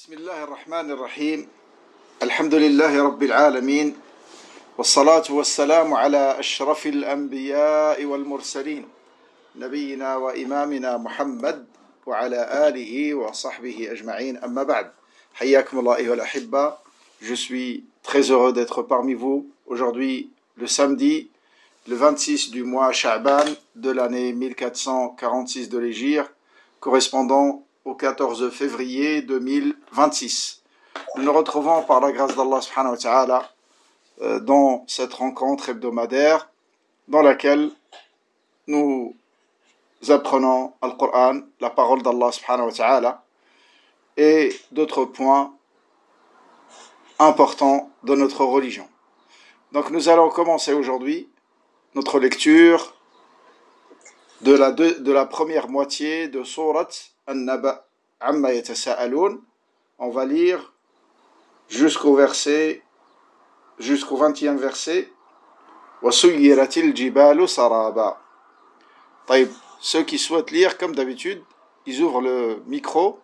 بسم الله الرحمن الرحيم. الحمد لله رب العالمين، والصلاة والسلام على أشرف الأنبياء والمرسلين، نبينا وإمامنا محمد وعلى آله وصحبه أجمعين. أما بعد، حياكم الله أيها الأحبة. Je suis très heureux d'être parmi vous aujourd'hui, le samedi, le 26 du mois Sha'ban de l'année 1446 de l'Hégire, correspondant au 14 février 2026. Nous nous retrouvons par la grâce d'Allah subhanahu wa ta'ala dans cette rencontre hebdomadaire dans laquelle nous apprenons le Coran, la parole d'Allah subhanahu wa ta'ala, et d'autres points importants de notre religion. Donc nous allons commencer aujourd'hui notre lecture de la première moitié de Surat An-Naba Amma Yatasa'aloun. On va lire jusqu'au 20e verset. وَسُيِّرَتِ الْجِبَالُ سَرَابًا. Ceux qui souhaitent lire, comme d'habitude, ils ouvrent le micro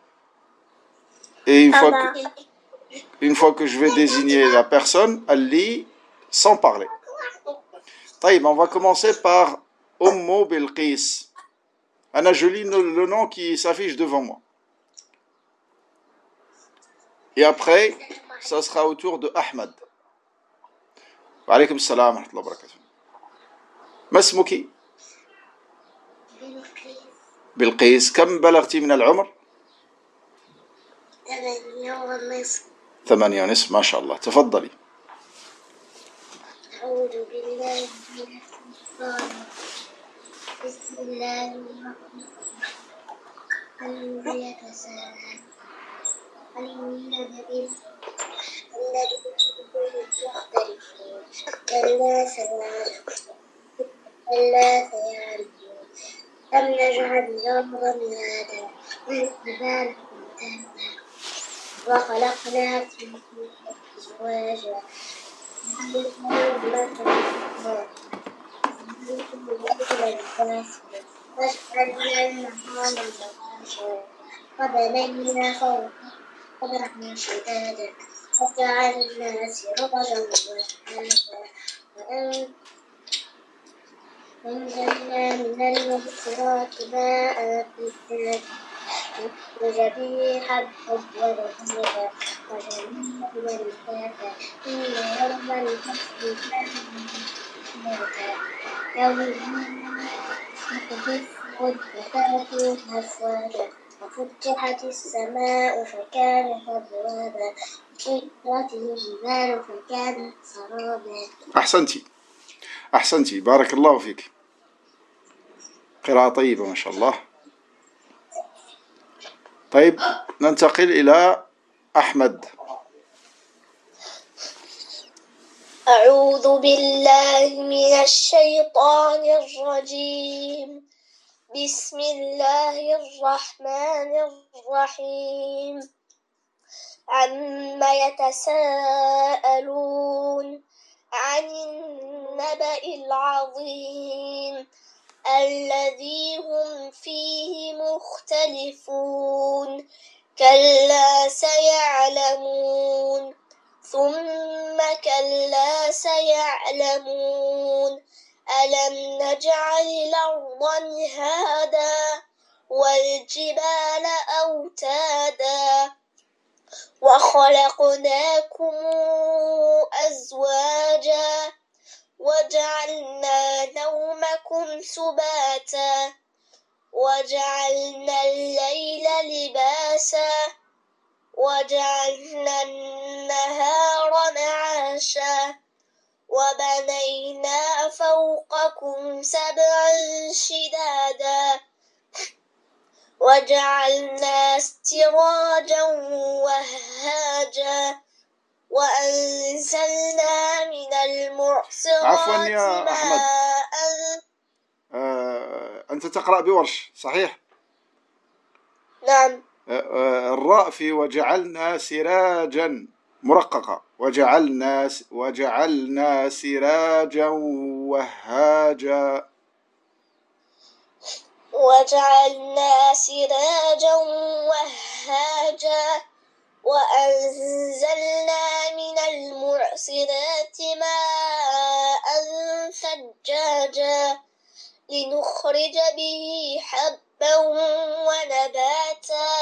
et une fois que je vais désigner la personne, elle lit sans parler. On va commencer par Ummu Bilqis. Anna, je lis le nom qui s'affiche devant moi. Et après, ça sera au tour de Ahmed. Wa alaykum salam wa rahmatullahi wa barakatuh. ما اسمك؟ بلقيس. كم بلغت من العمر؟ 8 ونصف. ما شاء الله. تفضلي. أعوذ بالله من الشيطان. بسم الله الرحمن الرحيم. يتساءلون عن النبأ الذي هم يختلفون. كلا سيعلمون. أم نجعل الأرض مهادا والجبال أوتادا وخلقناكم أزواجا وجعلنا النهار معاشا وبنينا فوقهم شدادا وجعلنا سراجا وهاجا وأنزلنا من المعصرات ماء ثجاجا نخرج به حبا ونباتا وجنات ألفافا إن يوم الفصل كان ميقاتا يوم نقذف الفتاة أفواجا وفتحت السماء فكانت أبوابا وسيرت الجبال فكانت سرابا. أحسنتي بارك الله فيك. قراءة طيبة ما شاء الله. ننتقل إلى أحمد. أعوذ بالله من الشيطان الرجيم. بسم الله الرحمن الرحيم. عما يتساءلون عن النبأ العظيم الذي هم فيه مختلفون. كلا سيعلمون ثم كلا سيعلمون. ألم نجعل الأرض مهادا والجبال أوتادا وخلقناكم أزواجا وجعلنا نومكم سباتا وجعلنا الليل لباسا وجعلنا النهار معاشا وبنينا فوقكم سبعا شدادا وجعلنا سراجا وهاجا وأنزلنا من المعصرات عفوا يا أحمد، أنت تقرأ بورش صحيح؟ نعم. الراء في وجعلنا سراجا مرققة. وجعلنا سراجا وهاجا. وجعلنا سراجا وهاجا وأنزلنا من المعصرات ماء ثجاجا لنخرج به حبا ونباتا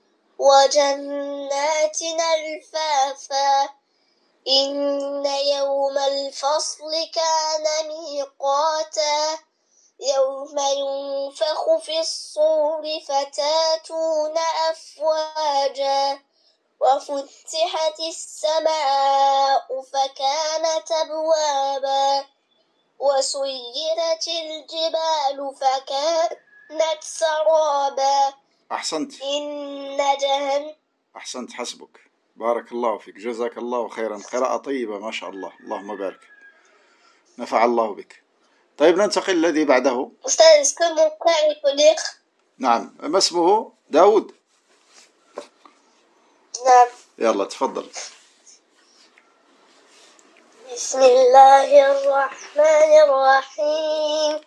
وجنات ألفافا إن يوم الفصل كان ميقاتا يوم ينفخ في الصور فتاتون أفواجا وفتحت السماء فكانت أبوابا وسيرت الجبال فكانت سرابا أحسنت. أحسنت، حسبك، بارك الله فيك، جزاك الله خيرا، قراءة طيبة ما شاء الله، اللهم بارك، نفع الله بك. طيب ننتقل الذي بعده. أستاذ كم تعرف؟ نعم، ما اسمه؟ داود. نعم. يلا تفضل. بسم الله الرحمن الرحيم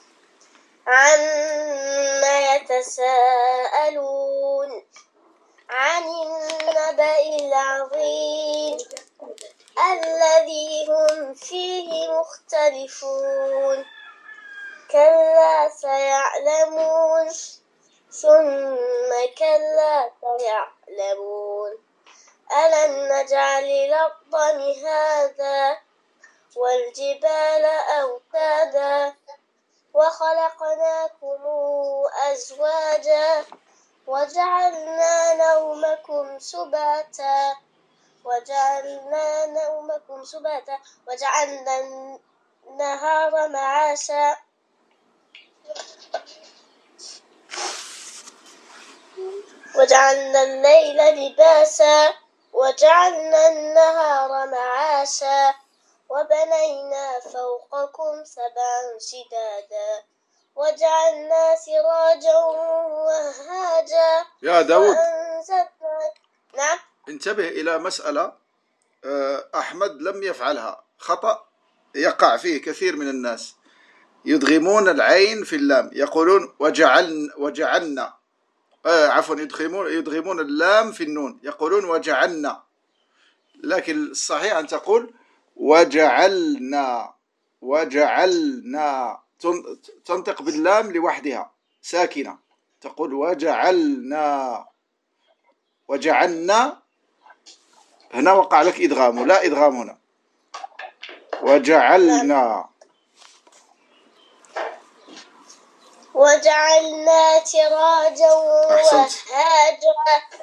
عما يتساءلون عن النبأ العظيم الذي هم فيه مختلفون كلا سيعلمون ثم كلا سيعلمون ألم نجعل الأرض مهادا والجبال أوتادا وخلقناكم أزواجا وجعلنا نومكم سباتا وجعلنا النهار معاشا وجعلنا الليل لباسا وجعلنا النهار معاشا وبنينا فوقكم سبعا شدادا وجعلنا سراجا وهاجا. يا داود، نعم. انتبه إلى مسألة أحمد لم يفعلها، خطأ يقع فيه كثير من الناس، يدغمون العين في اللام، يقولون وجعلنا عفوا يدغمون اللام في النون، يقولون وجعلنا، لكن الصحيح أن تقول وجعلنا. تنطق باللام لوحدها ساكنة، تقول وجعلنا. هنا وقع لك إدغام، لا إدغام هنا. وجعلنا سراجا وهاجا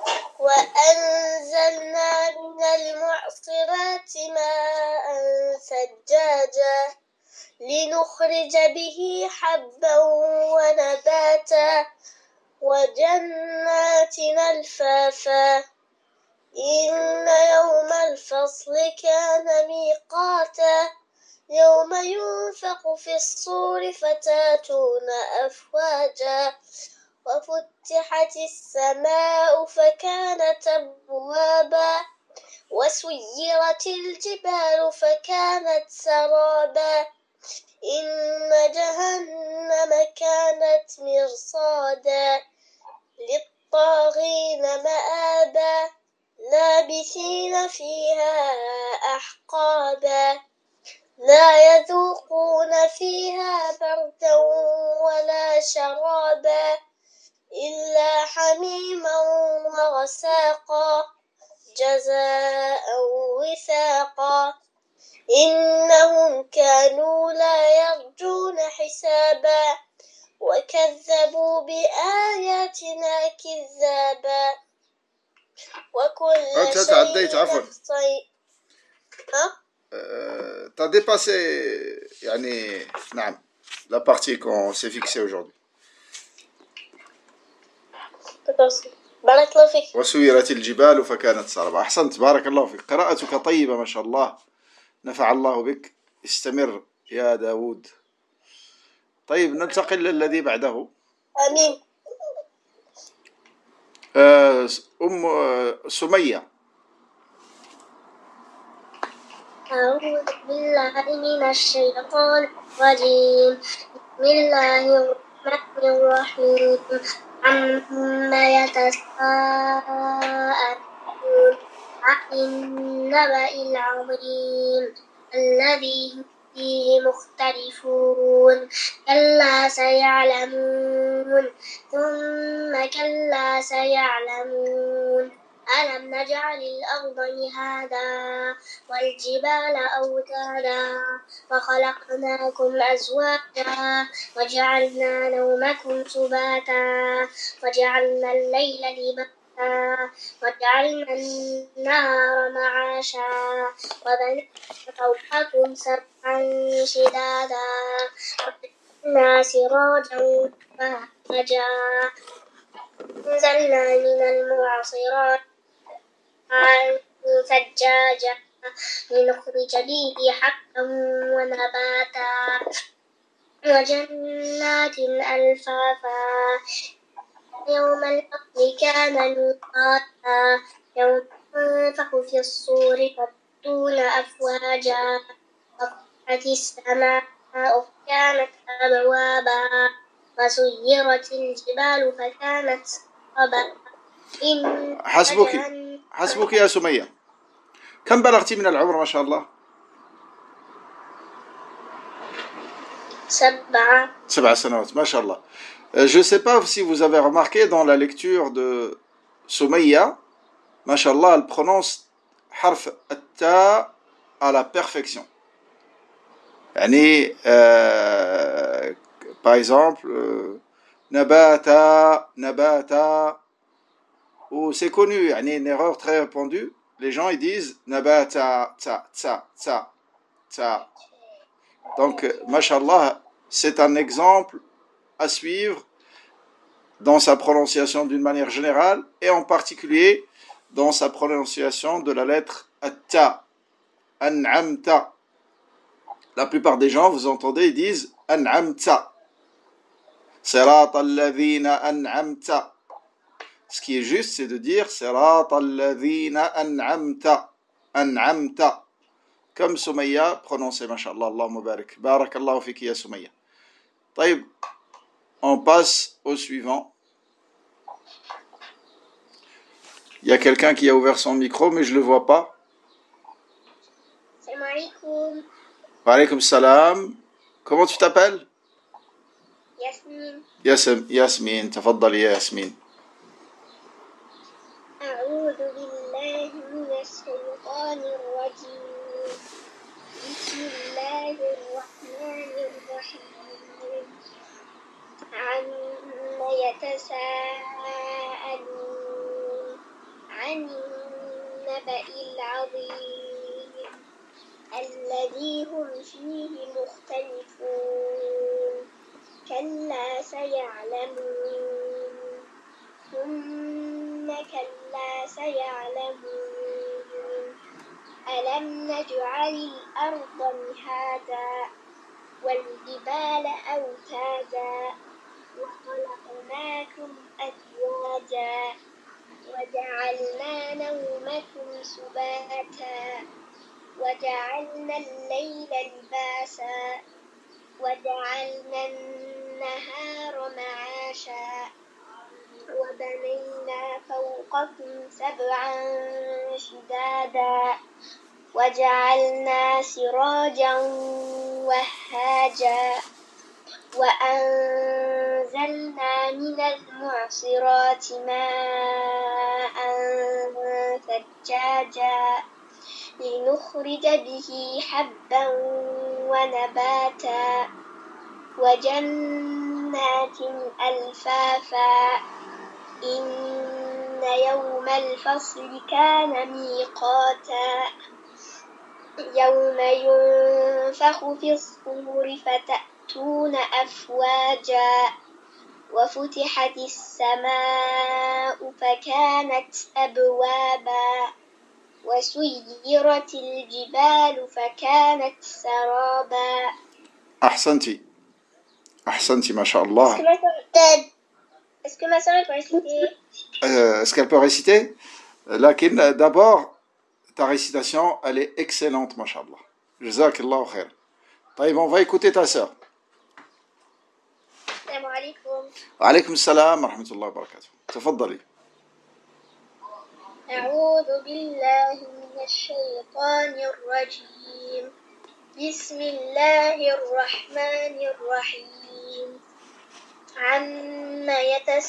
وأنزلنا من المعصرات ماء ثجاجا لنخرج به حبا ونباتا وجنات ألفافا إن يوم الفصل كان ميقاتا يوم ينفخ في الصور فتاتون أفواجا وفتحت السماء فكانت أبوابا وسيرت الجبال فكانت سرابا إن جهنم كانت مرصادا للطاغين مآبا لابثين فيها أحقابا لا يذوقون فيها بردا ولا شرابا إلا حميما وغساقا جزاء وفاقا إنهم كانوا لا يرجون حسابا وكذبوا بآياتنا كذابا وكل تعديت، شيء عفوا. T'as dépassé يعني نعم la partie qu'on s'est fixée aujourd'hui. بارك الله فيك. وسيرت الجبال فكانت سرابا. أحسنت، بارك الله فيك، قراءتك طيبة ما شاء الله، نفع الله بك، استمر يا داود. طيب ننتقل للذي بعده. آمين. سمية. أعوذ بالله من الشيطان الرجيم بسم الله الرحمن الرحيم عما يتساءلون النبأ العظيم الذي هم فيه مختلفون كلا سيعلمون ثم كلا سيعلمون ألم نجعل الأرض مهادا والجبال أوتادا وخلقناكم أزواجا وجعلنا نومكم سباتا وجعلنا الليل لباسا وجعلنا النهار معاشا وبنينا فوقكم سبعا شدادا وجعلنا سراجا وهاجا أنزلنا من المعصرات ماء ثجاجا لنخرج به حبا ونباتا وجنات ألفافا يوم الفصل كان ميقاتا يوم ينفخ في الصور فتأتون أفواجا وفتحت السماء فكانت أبوابا وسيرت الجبال فكانت سرابا إن حسبك يا سمية. كم بلغتي من العمر ما شاء الله؟ 7 سنوات ما شاء الله. Je ne sais pas si vous avez remarqué dans la lecture de Soumeya, Mashallah, elle prononce harf ta à la perfection. Yani, par exemple, nabata, nabata, ou c'est connu, yani une erreur très répandue. Les gens ils disent nabata, ta, ta, ta, ta. Donc, Mashallah, c'est un exemple à suivre dans sa prononciation d'une manière générale et en particulier dans sa prononciation de la lettre ta, an'amta. La plupart des gens, vous entendez, ils disent an'amta, sirata alladhina an'amta. Ce qui est juste, c'est de dire sirata alladhina an'amta, an'amta. Comme Soumeya prononçait, mashallah, Allahumma barik. Barakallahu fiki ya Soumeya. طيب, on passe au suivant. Il y a quelqu'un qui a ouvert son micro, mais je ne le vois pas. Salam alaikum. Wa alaykum salam. Comment tu t'appelles? Yasmin. Yasmin, تفضل يا ياسمين. أعوذ بالله من الشيطان الرجيم. بسم الله الرحمن الرحيم. عما يتساءلون عن النبأ العظيم الذي هم فيه مختلفون كلا سيعلمون ثم كلا سيعلمون ألم نجعل الأرض مهادا والجبال أوتادا وخلقناكم أزواجا وجعلنا نومكم سباتا وجعلنا الليل لباسا وجعلنا النهار معاشا وبنينا فوقكم سبعا شدادا وجعلنا سراجا وهاجا وأنزلنا من المعصرات ماء ثجاجا لنخرج به حبا ونباتا وجنات ألفافا إن يوم الفصل كان ميقاتا يوم ينفخ في الصور فتأتون أفواجا وفتحت السماء فكانت أبوابا وسيرت الجبال فكانت سرابا. أحسنتي ما شاء الله. Est-ce que ma soeur peut réciter? Est-ce qu'elle peut réciter? لكن d'abord ta récitation elle est excellente ما شاء الله. Jazakallahu khair. طيب, on va écouter ta sœur. السلام عليكم. وعليكم السلام ورحمة الله وبركاته. تفضلي. أعوذ بالله من الشيطان الرجيم بسم الله الرحمن الرحيم عما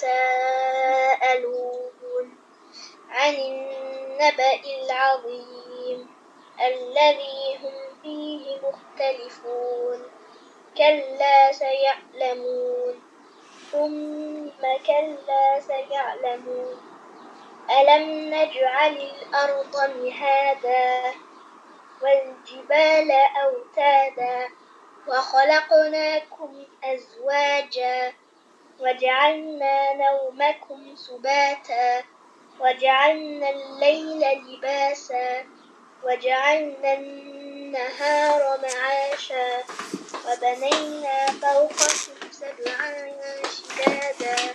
يتساءلون عن النبأ العظيم الذي هم فيه مختلفون كلا سيعلمون ثم كلا سيعلمون ألم نجعل الأرض مهادا والجبال أوتادا وخلقناكم أزواجا وجعلنا نومكم سباتا وجعلنا الليل لباسا وجعلنا النهار معاشا وبنينا فوقكم سبعا شدادا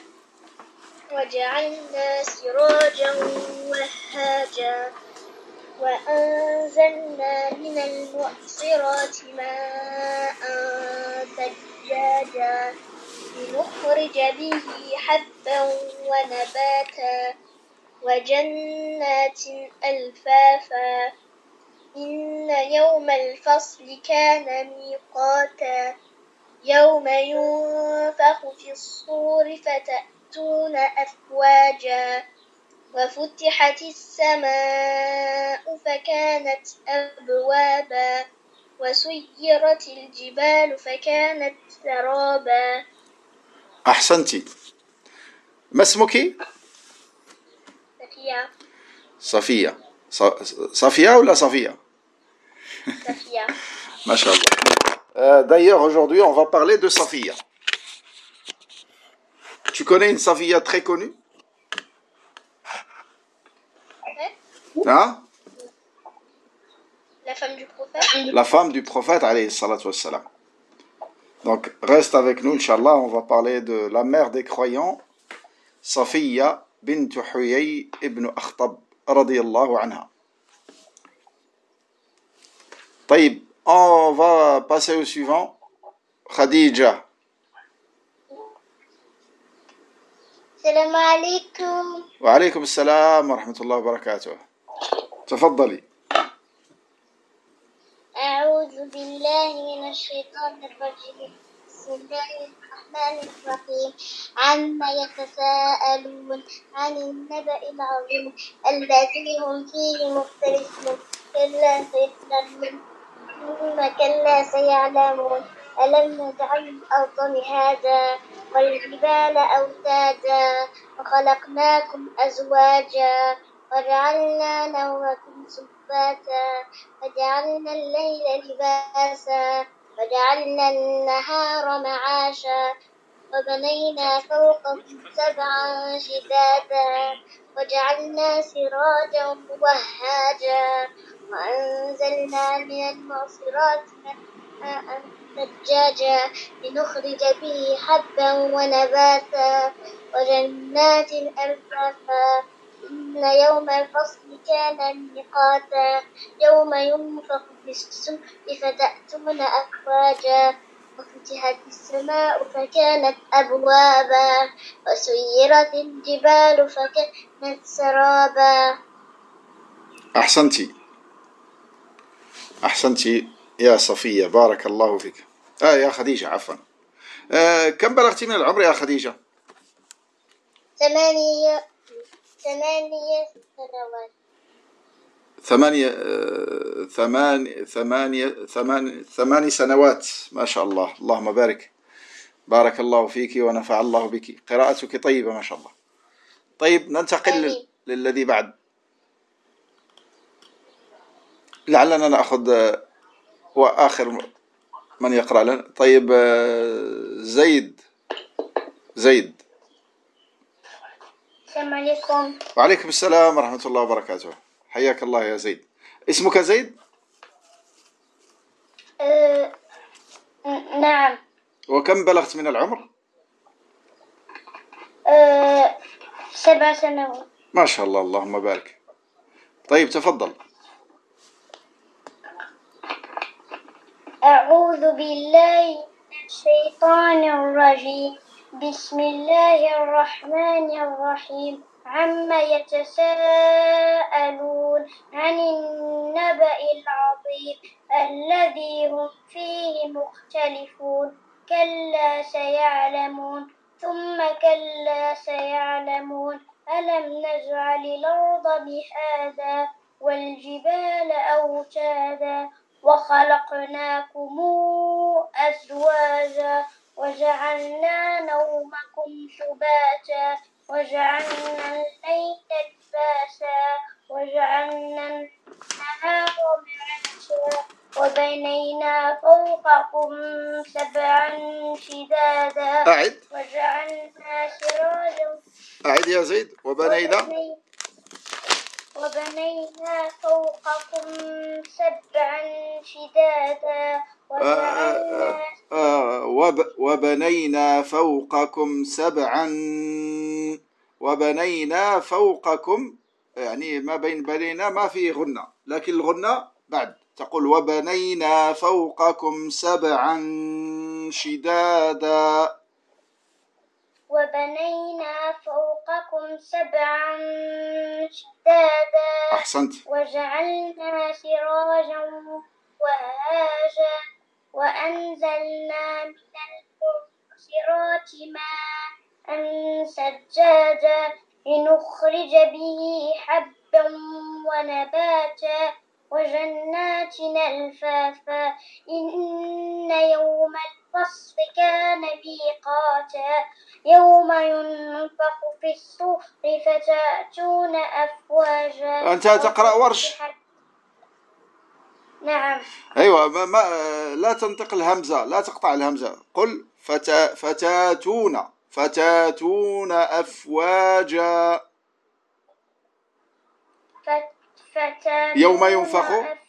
وجعلنا سراجا وهاجا وأنزلنا من المعصرات ماء ثجاجا لنخرج به حبا ونباتا وجنات ألفافا إن يوم الفصل كان ميقاتا يوم ينفخ في الصور فتأتون أفواجا وفتحت السماء فكانت أبوابا وسيرت الجبال فكانت سرابا. أحسنتي. ما اسمك؟ صفية. صفية. صفية ولا صفية؟ صفية. ما شاء الله. D'ailleurs, aujourd'hui, on va parler de Safia. Tu connais une Safia très connue? Hein? La femme du prophète. La femme du prophète, alayhi salatu wassalam. Donc, reste avec nous, Inch'Allah, on va parler de la mère des croyants, Safiya bint Huyay ibn Akhtab, radiyallahu anha. طيب, on va passer au suivant. Khadija. السلام عليكم. وعليكم السلام ورحمة الله وبركاته. تفضلي. أعوذ بالله من الشيطان الرجيم بسم الله الرحمن الرحيم عما يتساءلون عن النبأ العظيم الذي هم فيه مختلفون كلا سيعلمون ثم كلا سيعلمون ألم نجعل الأرض مهادا والجبال أوتادا وخلقناكم أزواجا وجعلنا نومكم سباتا وجعلنا الليل لباسا وجعلنا النهار معاشا وبنينا فوقكم سبعا شدادا وجعلنا سراجا وهاجا وأنزلنا من المعصرات ماء ثجاجا لنخرج به حبا ونباتا وجنات ألفافا إن يوم الفصل كان ميقاتا يوم ينفخ في الصور فتأتون أفواجا وفتحت السماء فكانت أبوابا وسيرت الجبال فكانت سرابا. أحسنتي. أحسنتي يا صفية، بارك الله فيك. يا خديجة عفوا. كم بلغتي من العمر يا خديجة؟ 8 سنوات. 8 سنوات، ما شاء الله، اللهم بارك. بارك الله فيك ونفع الله بك. قراءتك طيبة ما شاء الله. طيب، ننتقل للذي بعد، لعلنا نأخذ هو آخر من يقرأ لنا. طيب، زيد. السلام عليكم. وعليكم السلام ورحمة الله وبركاته. حياك الله يا زيد. اسمك زيد؟ نعم. وكم بلغت من العمر؟ 7 سنوات. ما شاء الله، اللهم بارك. طيب، تفضل. أعوذ بالله من الشيطان الرجيم بسم الله الرحمن الرحيم عما يتساءلون عن النبأ العظيم الذي هم فيه مختلفون كلا سيعلمون ثم كلا سيعلمون ألم نجعل الأرض مهادا والجبال أوتادا وخلقناكم أزواجا وجعلنا نومكم سباتا وجعلنا الليل لباسا وجعلنا النهار معاشا وبنينا فوقكم سبعا شدادا أعد وجعلنا سراجا أعد يا زيد. وبنينا فوقكم سبعا شدادا وبنينا فوقكم سبعا. وبنينا فوقكم، يعني ما بين بنينا ما في غنة، لكن الغنة بعد تقول وبنينا فوقكم سبعا شدادا. وبنينا فوقكم سبعا شدادا أحسنت. وجعلنا سراجا وهاجا وأنزلنا من المعصرات ماء سجاجا لنخرج به حبا ونباتا وجنات ألفافا إن يوم الفصل كان ميقاتا يوم ينفخ في الصور فتأتون أفواجا. أنت تقرأ ورش؟ نعم. أيوة، لا تنطق الهمزة، لا تقطع الهمزة. قل فتاتون أفواجا. يوم ينفخ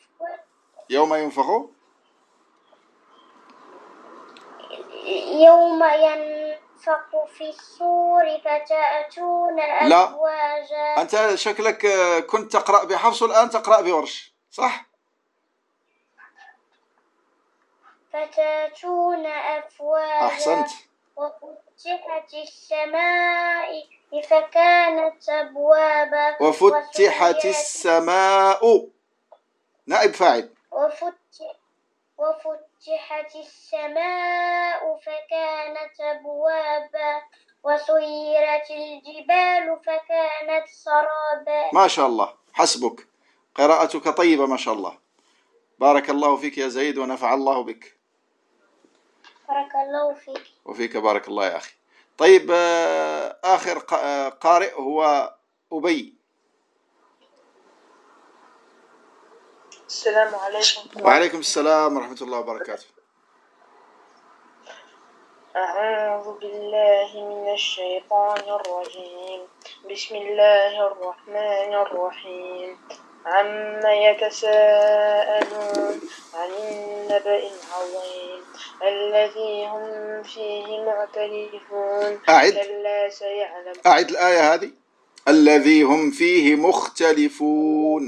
في الصور فتأتون أفواجا. لا، أنت شكلك كنت تقرأ بحفص والآن تقرأ بورش، صح؟ فتأتون أفواجا. أحسنت. وفتحت السماء فكانت أبوابا. وفتحت السماء، نائب فاعل. وفتحت السماء فكانت أبوابا وسيرت الجبال فكانت سرابا. ما شاء الله، حسبك، قراءتك طيبة ما شاء الله. بارك الله فيك يا زيد ونفع الله بك. بارك الله فيك. وفيك بارك الله يا أخي. طيب، آخر قارئ هو أبي. السلام عليكم. وعليكم السلام ورحمة الله وبركاته. أعوذ بالله من الشيطان الرجيم. بسم الله الرحمن الرحيم. عما يتساءلون عن النبأ العظيم الذي هم فيه مختلفون. كلا سيعلمون. أعد الآية هذه. الذي هم فيه مختلفون.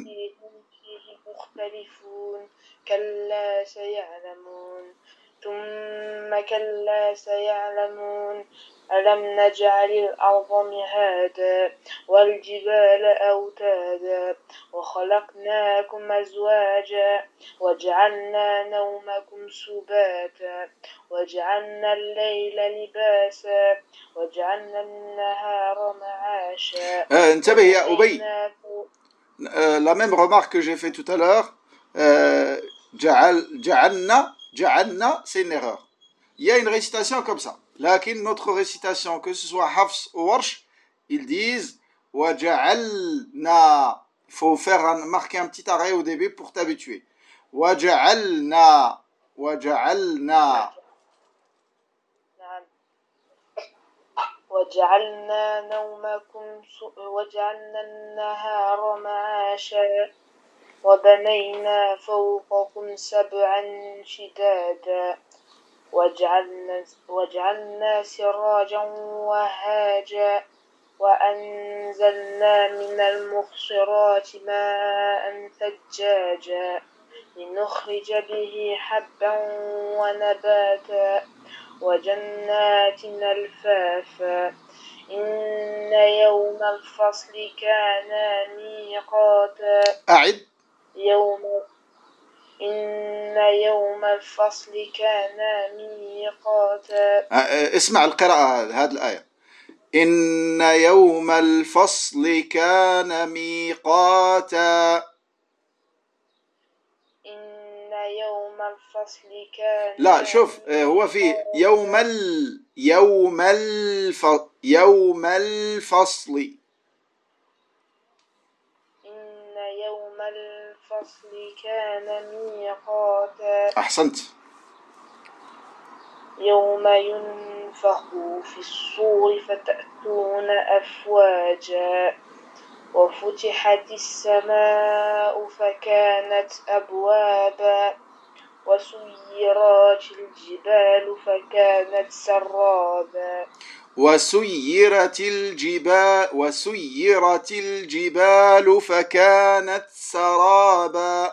كلا سيعلمون ثم كلا سيعلمون ألم نجعل الأرض مهادا والجبال أوتادا وخلقناكم أزواجا وجعلنا نومكم سباتا وجعلنا الليل لباسا وجعلنا النهار معاشا. انتبه يا أبي. La même remarque que j'ai fait tout à l'heure. جعلنا, c'est une erreur. Il y a une récitation comme ça. Lakin notre récitation, que ce soit Hafs ou Warsh, ils disent وجعلنا. Il faut marquer un petit arrêt au début pour t'habituer. وجعلنا. وجعلنا نومكم وجعلنا النهار معاشا وبنينا فوقكم سبعا شدادا وجعلنا سراجا وهاجا وأنزلنا من المعصرات ماء ثجاجا لنخرج به حبا ونباتا وجنات ألفافا إن يوم الفصل كان ميقاتا. أعد. إن يوم الفصل كان ميقاتا. اسمع القراءة هذه الآية. إن يوم الفصل كان ميقاتا. إن يوم الفصل كان لا شوف، هو في يوم يوم الفصل. إن يوم الفصل كان ميقاتا. أحسنت. يوم ينفخ في الصور فتأتون أفواجا وفتحت السماء فكانت أبوابا وسيرت الجبال فكانت سرابا. وسيرت الجبال فكانت سرابا.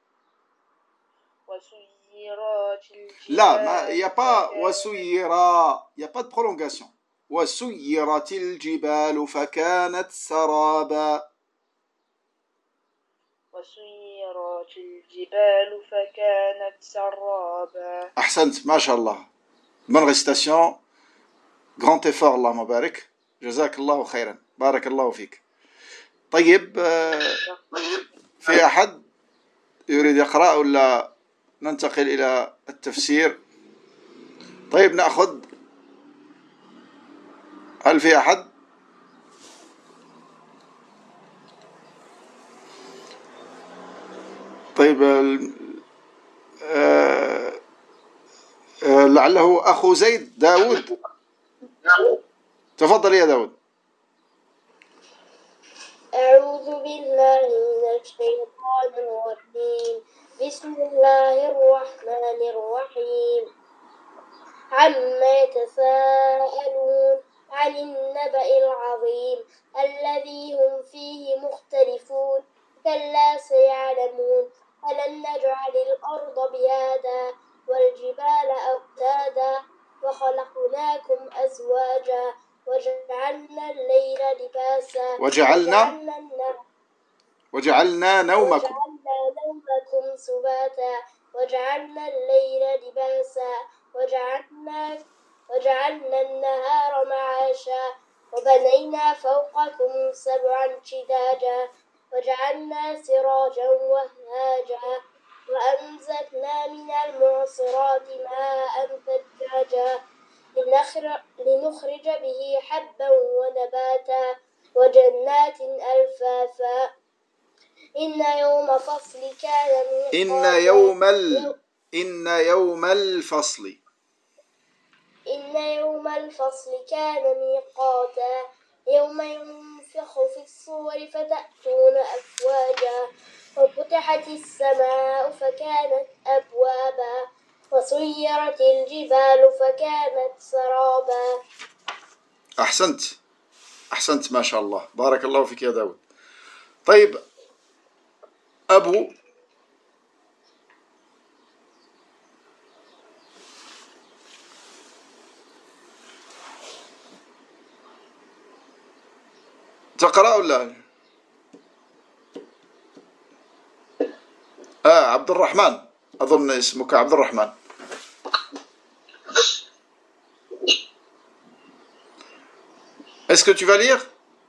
لا، il n'y a pas وسيرا, il n'y a pas de prolongation. وسيرت الجبال فكانت سرابا. وسيرت الجبال فكانت سرابا. أحسنت ما شاء الله. bonne récitation, grand effort, اللهم بارك. جزاك الله خيرا، بارك الله فيك. طيب، في أحد يريد يقرأ ولا ننتقل إلى التفسير؟ طيب نأخذ، هل في أحد؟ طيب، لعله أخو زيد داود. تفضل يا داود. أعوذ بالله من الشيطان الرجيم. بسم الله الرحمن الرحيم. عما يتساءلون عن النبأ العظيم الذي هم فيه مختلفون. كلا سيعلمون. ألم نجعل الأرض بهادا والجبال أوتادا وخلقناكم أزواجا وجعلنا الليل لباسا وجعلنا نومكم سباتا وجعلنا الليل لباسا وجعلنا النهار معاشا وبنينا فوقكم سبعا شدادا وجعلنا سراجا وهاجا وأنزلنا من المعصرات ماء ثجاجا لنخرج به حبا ونباتا وجنات ألفافا. إن يوم الفصل كان ميقاتا. يوم ينفخ في الصور فتأتون أفواجا وفتحت السماء فكانت أبوابا وسيرت الجبال فكانت سرابا. أحسنت ما شاء الله، بارك الله فيك يا داود. طيب أبو تقرأ ولا؟ عبد الرحمن، أظن اسمك عبد الرحمن. Est-ce que tu vas lire?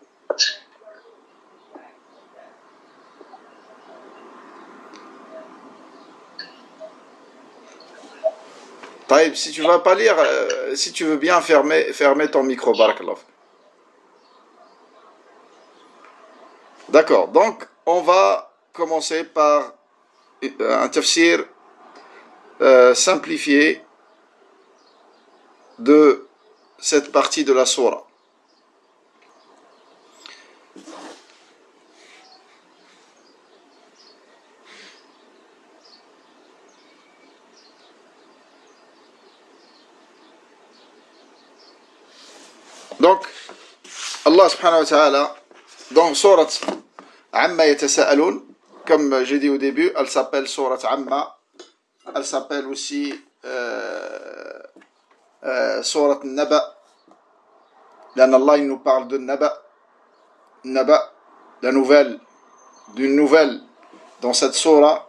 طيب, si tu vas pas lire, si tu veux bien fermer ton micro, barakallah. D'accord, donc on va commencer par un tafsir simplifié de cette partie de la sourate. Donc, Allah subhanahu wa ta'ala, dans sourate Amma yatasa'aloun, comme j'ai dit au début, elle s'appelle sourate Amma, elle s'appelle aussi sourate Naba, لأن Allah il nous parle de Naba, la nouvelle, d'une nouvelle dans cette sourate.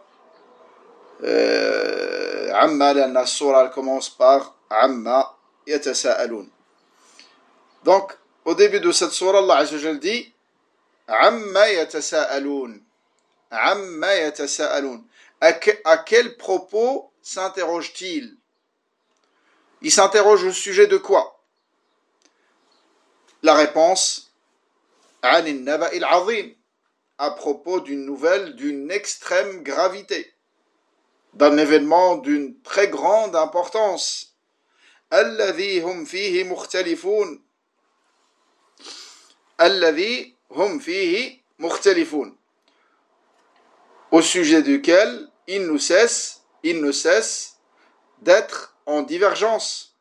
Amma, لأن السورة elle commence par Amma yatasa'aloun. Donc, au début de cette sourate, Allah Azza wa Jal dit Amma yatasa'aloun. Amma yatasa'aloun. À quel propos s'interroge-t-il? Il s'interroge au sujet de quoi? La réponse عن النبأ العظيم, à propos d'une nouvelle d'une extrême gravité, d'un événement d'une très grande importance. الذي هم فيه مختلفون. الذي هم فيه مختلفون. Au sujet duquel ils ne cessent d'être en divergence.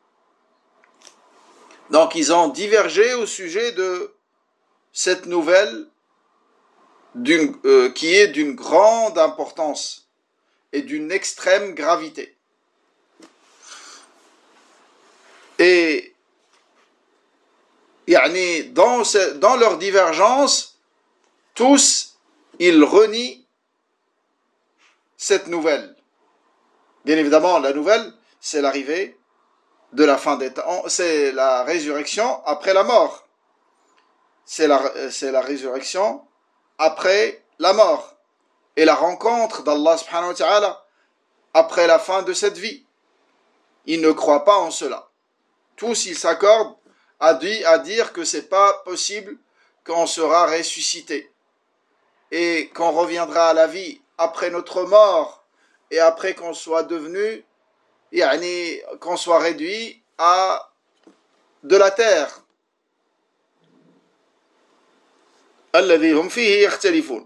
Donc ils ont divergé au sujet de cette nouvelle qui est d'une grande importance et d'une extrême gravité. Et dans leur divergence, tous ils renient cette nouvelle. Bien évidemment, la nouvelle, c'est l'arrivée de la fin des temps, c'est la résurrection après la mort. C'est la résurrection après la mort et la rencontre d'Allah subhanahu wa ta'ala après la fin de cette vie. Ils ne croient pas en cela. Tous ils s'accordent à dire que c'est pas possible qu'on sera ressuscité et qu'on reviendra à la vie après notre mort et après qu'on soit devenu, qu'on soit réduit à de la terre. الذي هم فيه يختلفون.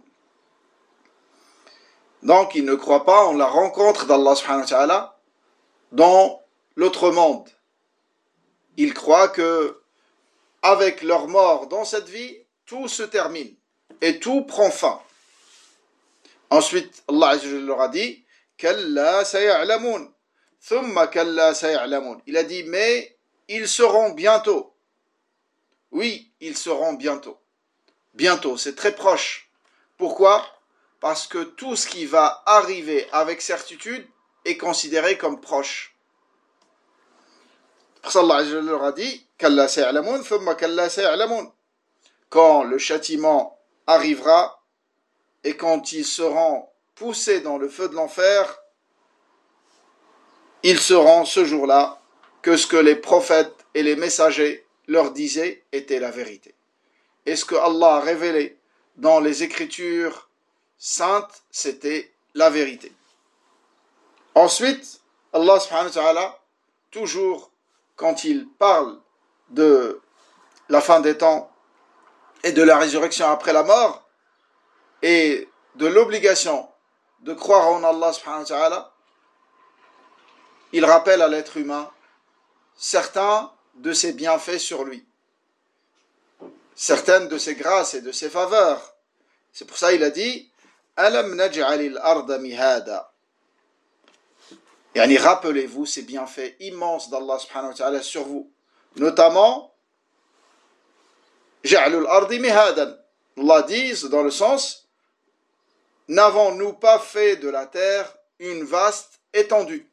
Donc ils ne croient pas en la rencontre d'Allah subhanahu wa ta'ala dans l'autre monde. Ils croient que avec leur mort dans cette vie, tout se termine et tout prend fin. Ensuite, Allah Azza wa Jalla leur a dit Kalla saya'lamun. Thumma kalla saya'lamun. Il a dit mais ils seront bientôt. Oui, ils seront bientôt. Bientôt, c'est très proche. Pourquoi? Parce que tout ce qui va arriver avec certitude est considéré comme proche. Pour ça, Allah Azza wa Jalla leur a dit Kalla saya'lamun, thumma kalla saya'lamun. Quand le châtiment arrivera et quand ils seront poussés dans le feu de l'enfer, ils sauront ce jour-là que ce que les prophètes et les messagers leur disaient était la vérité. Et ce que Allah a révélé dans les Écritures saintes, c'était la vérité. Ensuite, Allah subhanahu wa ta'ala, toujours quand il parle de la fin des temps et de la résurrection après la mort et de l'obligation de croire en Allah subhanahu wa ta'ala, il rappelle à l'être humain certains de ses bienfaits sur lui, certaines de ses grâces et de ses faveurs. C'est pour ça qu'il a dit Alam naj'alil arda mihada. Yani rappelez-vous ces bienfaits immenses d'Allah subhanahu wa ta'ala sur vous, notamment Ja'alul ardi mihadan. Allah dit dans le sens n'avons-nous pas fait de la terre une vaste étendue?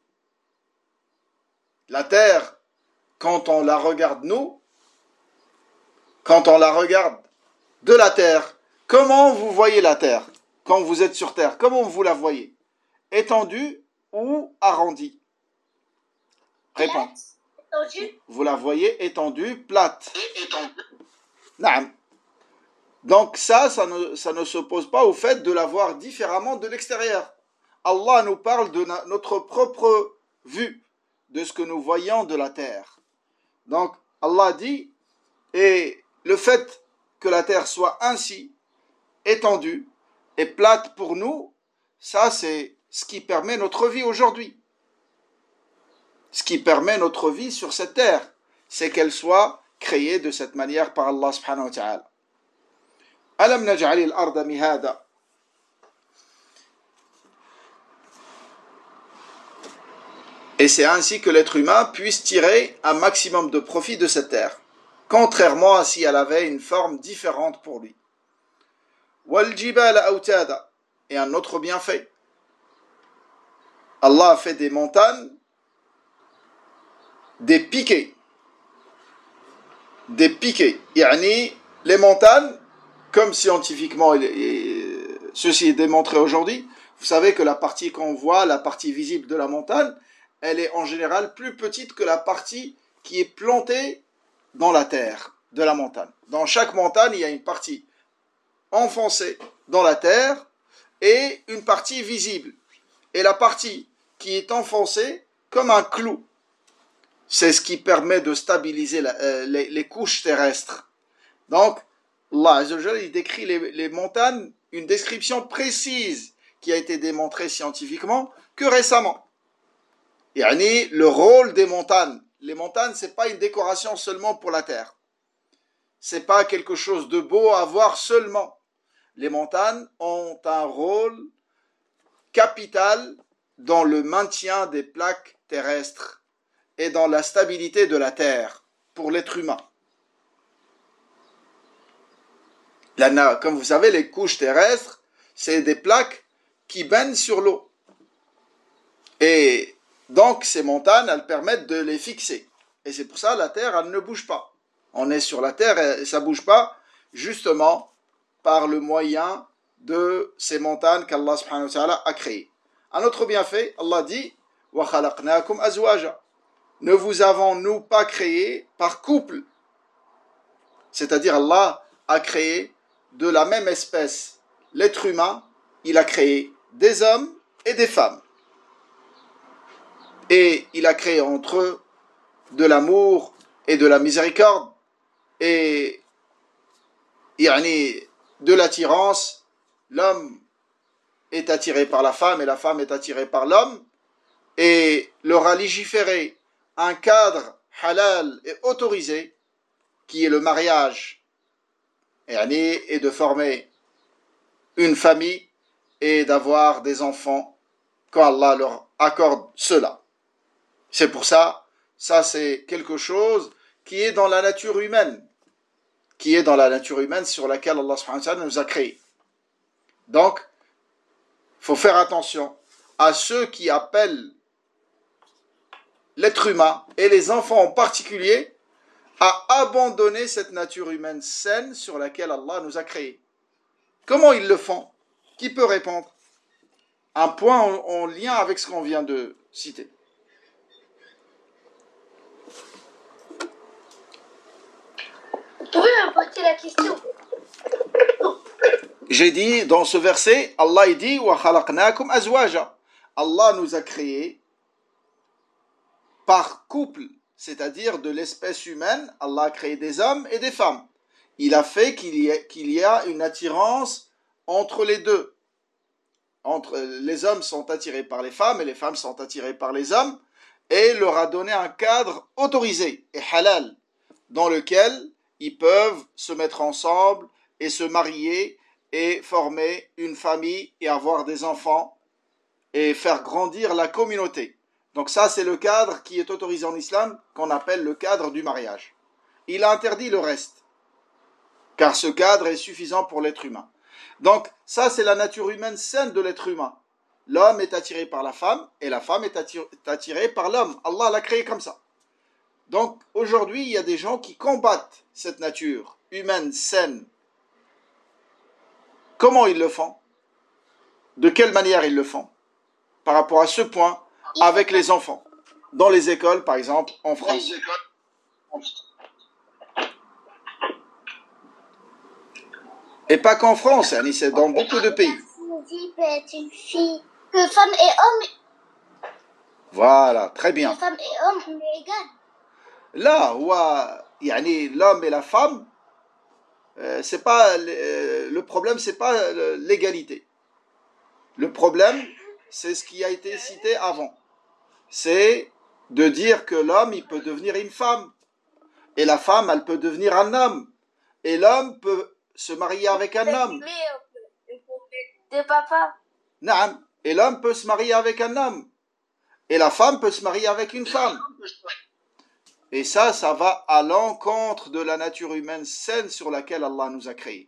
La terre, quand on la regarde nous, quand on la regarde de la terre, comment vous voyez la terre quand vous êtes sur terre? Comment vous la voyez? Étendue ou arrondie? Réponds. Vous la voyez étendue, plate. Naam. Donc ça ne s'oppose pas au fait de la voir différemment de l'extérieur. Allah nous parle de notre propre vue, de ce que nous voyons de la terre. Donc Allah dit, et le fait que la terre soit ainsi étendue et plate pour nous, ça c'est ce qui permet notre vie aujourd'hui. Ce qui permet notre vie sur cette terre, c'est qu'elle soit créée de cette manière par Allah subhanahu wa ta'ala. Alam naj'alil arda mihada. Et c'est ainsi que l'être humain puisse tirer un maximum de profit de cette terre. contrairement à si elle avait une forme différente pour lui. Wal-jibala awtada, et un autre bienfait. Allah a fait des montagnes, des piquets. Des piquets. Yani, les montagnes, comme scientifiquement ceci est démontré aujourd'hui, vous savez que la partie qu'on voit, la partie visible de la montagne, elle est en général plus petite que la partie qui est plantée dans la terre de la montagne. Dans chaque montagne, il y a une partie enfoncée dans la terre et une partie visible. Et la partie qui est enfoncée comme un clou, c'est ce qui permet de stabiliser les couches terrestres. Donc, Allah Azza wa Jalla, il décrit les montagnes, une description précise qui a été démontrée scientifiquement que récemment. Yani, le rôle des montagnes. Les montagnes, c'est pas une décoration seulement pour la terre. C'est pas quelque chose de beau à voir seulement. Les montagnes ont un rôle capital dans le maintien des plaques terrestres et dans la stabilité de la terre pour l'être humain. Comme vous savez, les couches terrestres, c'est des plaques qui baignent sur l'eau. Et donc, ces montagnes, elles permettent de les fixer. Et c'est pour ça que la terre, elle ne bouge pas. On est sur la terre et ça ne bouge pas, justement, par le moyen de ces montagnes qu'Allah subhanahu wa ta'ala a créées. Un autre bienfait, Allah dit « Wa khalaqnakum azwaja » ne vous avons-nous pas créé par couple? C'est-à-dire Allah a créé de la même espèce, l'être humain, il a créé des hommes et des femmes. Et il a créé entre eux de l'amour et de la miséricorde et de l'attirance. L'homme est attiré par la femme et la femme est attirée par l'homme, et leur a légiféré un cadre halal et autorisé qui est le mariage, et de former une famille et d'avoir des enfants quand Allah leur accorde cela. C'est pour ça, ça c'est quelque chose qui est dans la nature humaine, sur laquelle Allah subhanahu wa ta'ala nous a créés. Donc, il faut faire attention à ceux qui appellent l'être humain, et les enfants en particulier, à abandonner cette nature humaine saine sur laquelle Allah nous a créés. Comment ils le font? Qui peut répondre? Un point en lien avec ce qu'on vient de citer. Vous pouvez répéter la question? J'ai dit, dans ce verset, Allah il dit « Wa khalaqnakum azwaja » Allah nous a créés par couple, c'est-à-dire de l'espèce humaine. Allah a créé des hommes et des femmes. Il a fait qu'il y a une attirance entre les deux. Les hommes sont attirés par les femmes et les femmes sont attirées par les hommes, et leur a donné un cadre autorisé et halal dans lequel ils peuvent se mettre ensemble et se marier et former une famille et avoir des enfants et faire grandir la communauté. Donc ça, c'est le cadre qui est autorisé en islam, qu'on appelle le cadre du mariage. Il a interdit le reste, car ce cadre est suffisant pour l'être humain. Donc ça, c'est la nature humaine saine de l'être humain. L'homme est attiré par la femme et la femme est attirée par l'homme. Allah l'a créé comme ça. Donc aujourd'hui, il y a des gens qui combattent cette nature humaine saine. Comment ils le font? De quelle manière ils le font? Par rapport à ce point, avec les enfants. Dans les écoles, par exemple, en France. Et pas qu'en France, c'est dans beaucoup de pays. Peut être une fille. Que femme et homme. Voilà, très bien. Que femme et homme, on est égal. Là, l'homme et la femme, c'est pas le problème, c'est pas l'égalité. Le problème, c'est ce qui a été cité avant. C'est de dire que l'homme, il peut devenir une femme. Et la femme, elle peut devenir un homme. Et l'homme peut se marier avec un homme. De papa. Naam. Et l'homme peut se marier avec un homme. Et la femme peut se marier avec une femme. Et ça va à l'encontre de la nature humaine saine sur laquelle Allah nous a créés.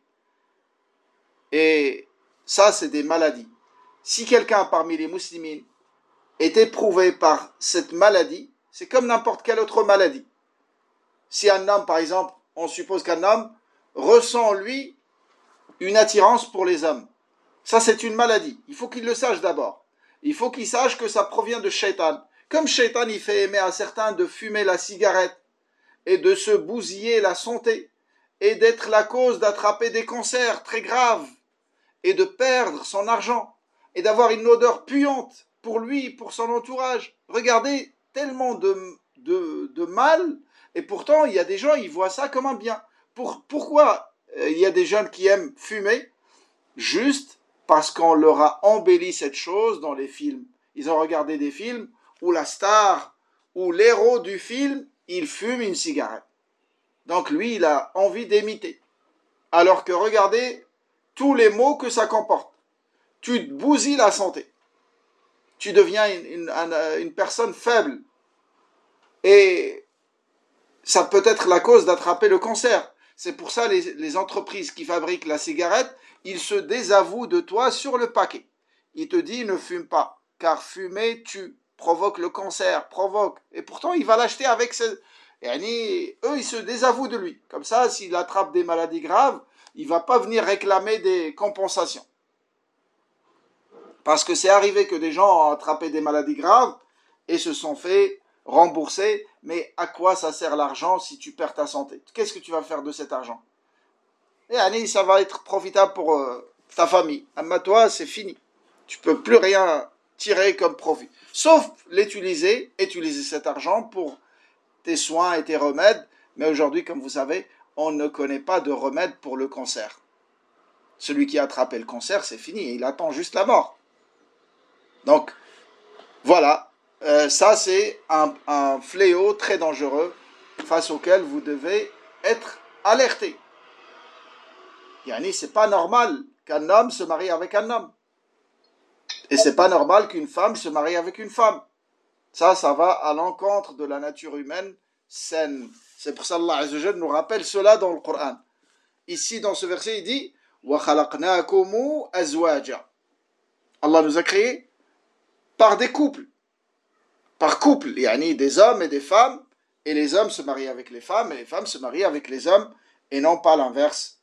Et ça, c'est des maladies. Si quelqu'un parmi les musulmans est éprouvé par cette maladie, c'est comme n'importe quelle autre maladie. Si un homme, par exemple, on suppose qu'un homme ressent, lui, une attirance pour les hommes. Ça, c'est une maladie. Il faut qu'il le sache d'abord. Il faut qu'il sache que ça provient de Shaitan. Comme Shaitan, il fait aimer à certains de fumer la cigarette et de se bousiller la santé et d'être la cause d'attraper des cancers très graves et de perdre son argent et d'avoir une odeur puante pour lui, pour son entourage. Regardez, tellement de mal, et pourtant, il y a des gens, ils voient ça comme un bien. Pourquoi il y a des jeunes qui aiment fumer? Juste parce qu'on leur a embelli cette chose dans les films. Ils ont regardé des films où la star, ou l'héros du film, il fume une cigarette. Donc lui, il a envie d'imiter. Alors que regardez tous les maux que ça comporte. Tu te bousilles la santé. Tu deviens une personne faible. Et ça peut être la cause d'attraper le cancer. C'est pour ça les entreprises qui fabriquent la cigarette, ils se désavouent de toi sur le paquet. Ils te disent ne fume pas, car fumer tue, provoque le cancer, provoque. Et pourtant, il va l'acheter avec eux, ils se désavouent de lui. Comme ça, s'il attrape des maladies graves, il ne va pas venir réclamer des compensations. Parce que c'est arrivé que des gens ont attrapé des maladies graves et se sont fait rembourser. Mais à quoi ça sert l'argent si tu perds ta santé? Qu'est-ce que tu vas faire de cet argent? Et ça va être profitable pour ta famille. Mais toi, c'est fini. Tu ne peux plus rien tirer comme profit. Sauf utiliser cet argent pour tes soins et tes remèdes. Mais aujourd'hui, comme vous savez, on ne connaît pas de remède pour le cancer. Celui qui a attrapé le cancer, c'est fini. Il attend juste la mort. Donc, voilà. Ça, c'est un fléau très dangereux face auquel vous devez être alerté. C'est pas normal qu'un homme se marie avec un homme. Et c'est pas normal qu'une femme se marie avec une femme. Ça va à l'encontre de la nature humaine saine. C'est pour ça qu'Allah Azza wa Jalla nous rappelle cela dans le Coran. Ici, dans ce verset, il dit وَخَلَقْنَاكُمُ أَزْوَاجًا. Allah nous a créés par des couples. Par couple, des hommes et des femmes, et les hommes se marient avec les femmes, et les femmes se marient avec les hommes, et non pas l'inverse.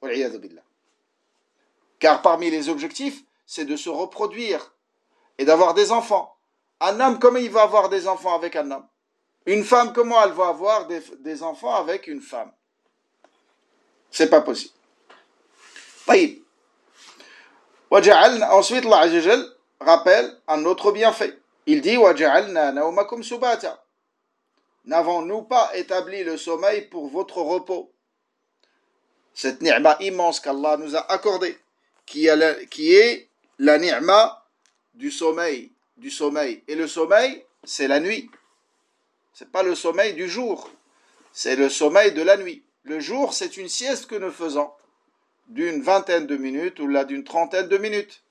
Car parmi les objectifs, c'est de se reproduire et d'avoir des enfants. Un homme, comment il va avoir des enfants avec un homme? Une femme, comment elle va avoir des enfants avec une femme? C'est pas possible. طيب. Ensuite, Allah Azza wa Jalla rappelle un autre bienfait. Il dit وَجَعَلْنَا نَوْمَكُمْ سُبَاتًا. N'avons-nous pas établi le sommeil pour votre repos? Cette ni'ma immense qu'Allah nous a accordée, qui est la ni'ma du sommeil. Et le sommeil, c'est la nuit. C'est pas le sommeil du jour, c'est le sommeil de la nuit. Le jour, c'est une sieste que nous faisons d'une vingtaine de minutes ou là d'une trentaine de minutes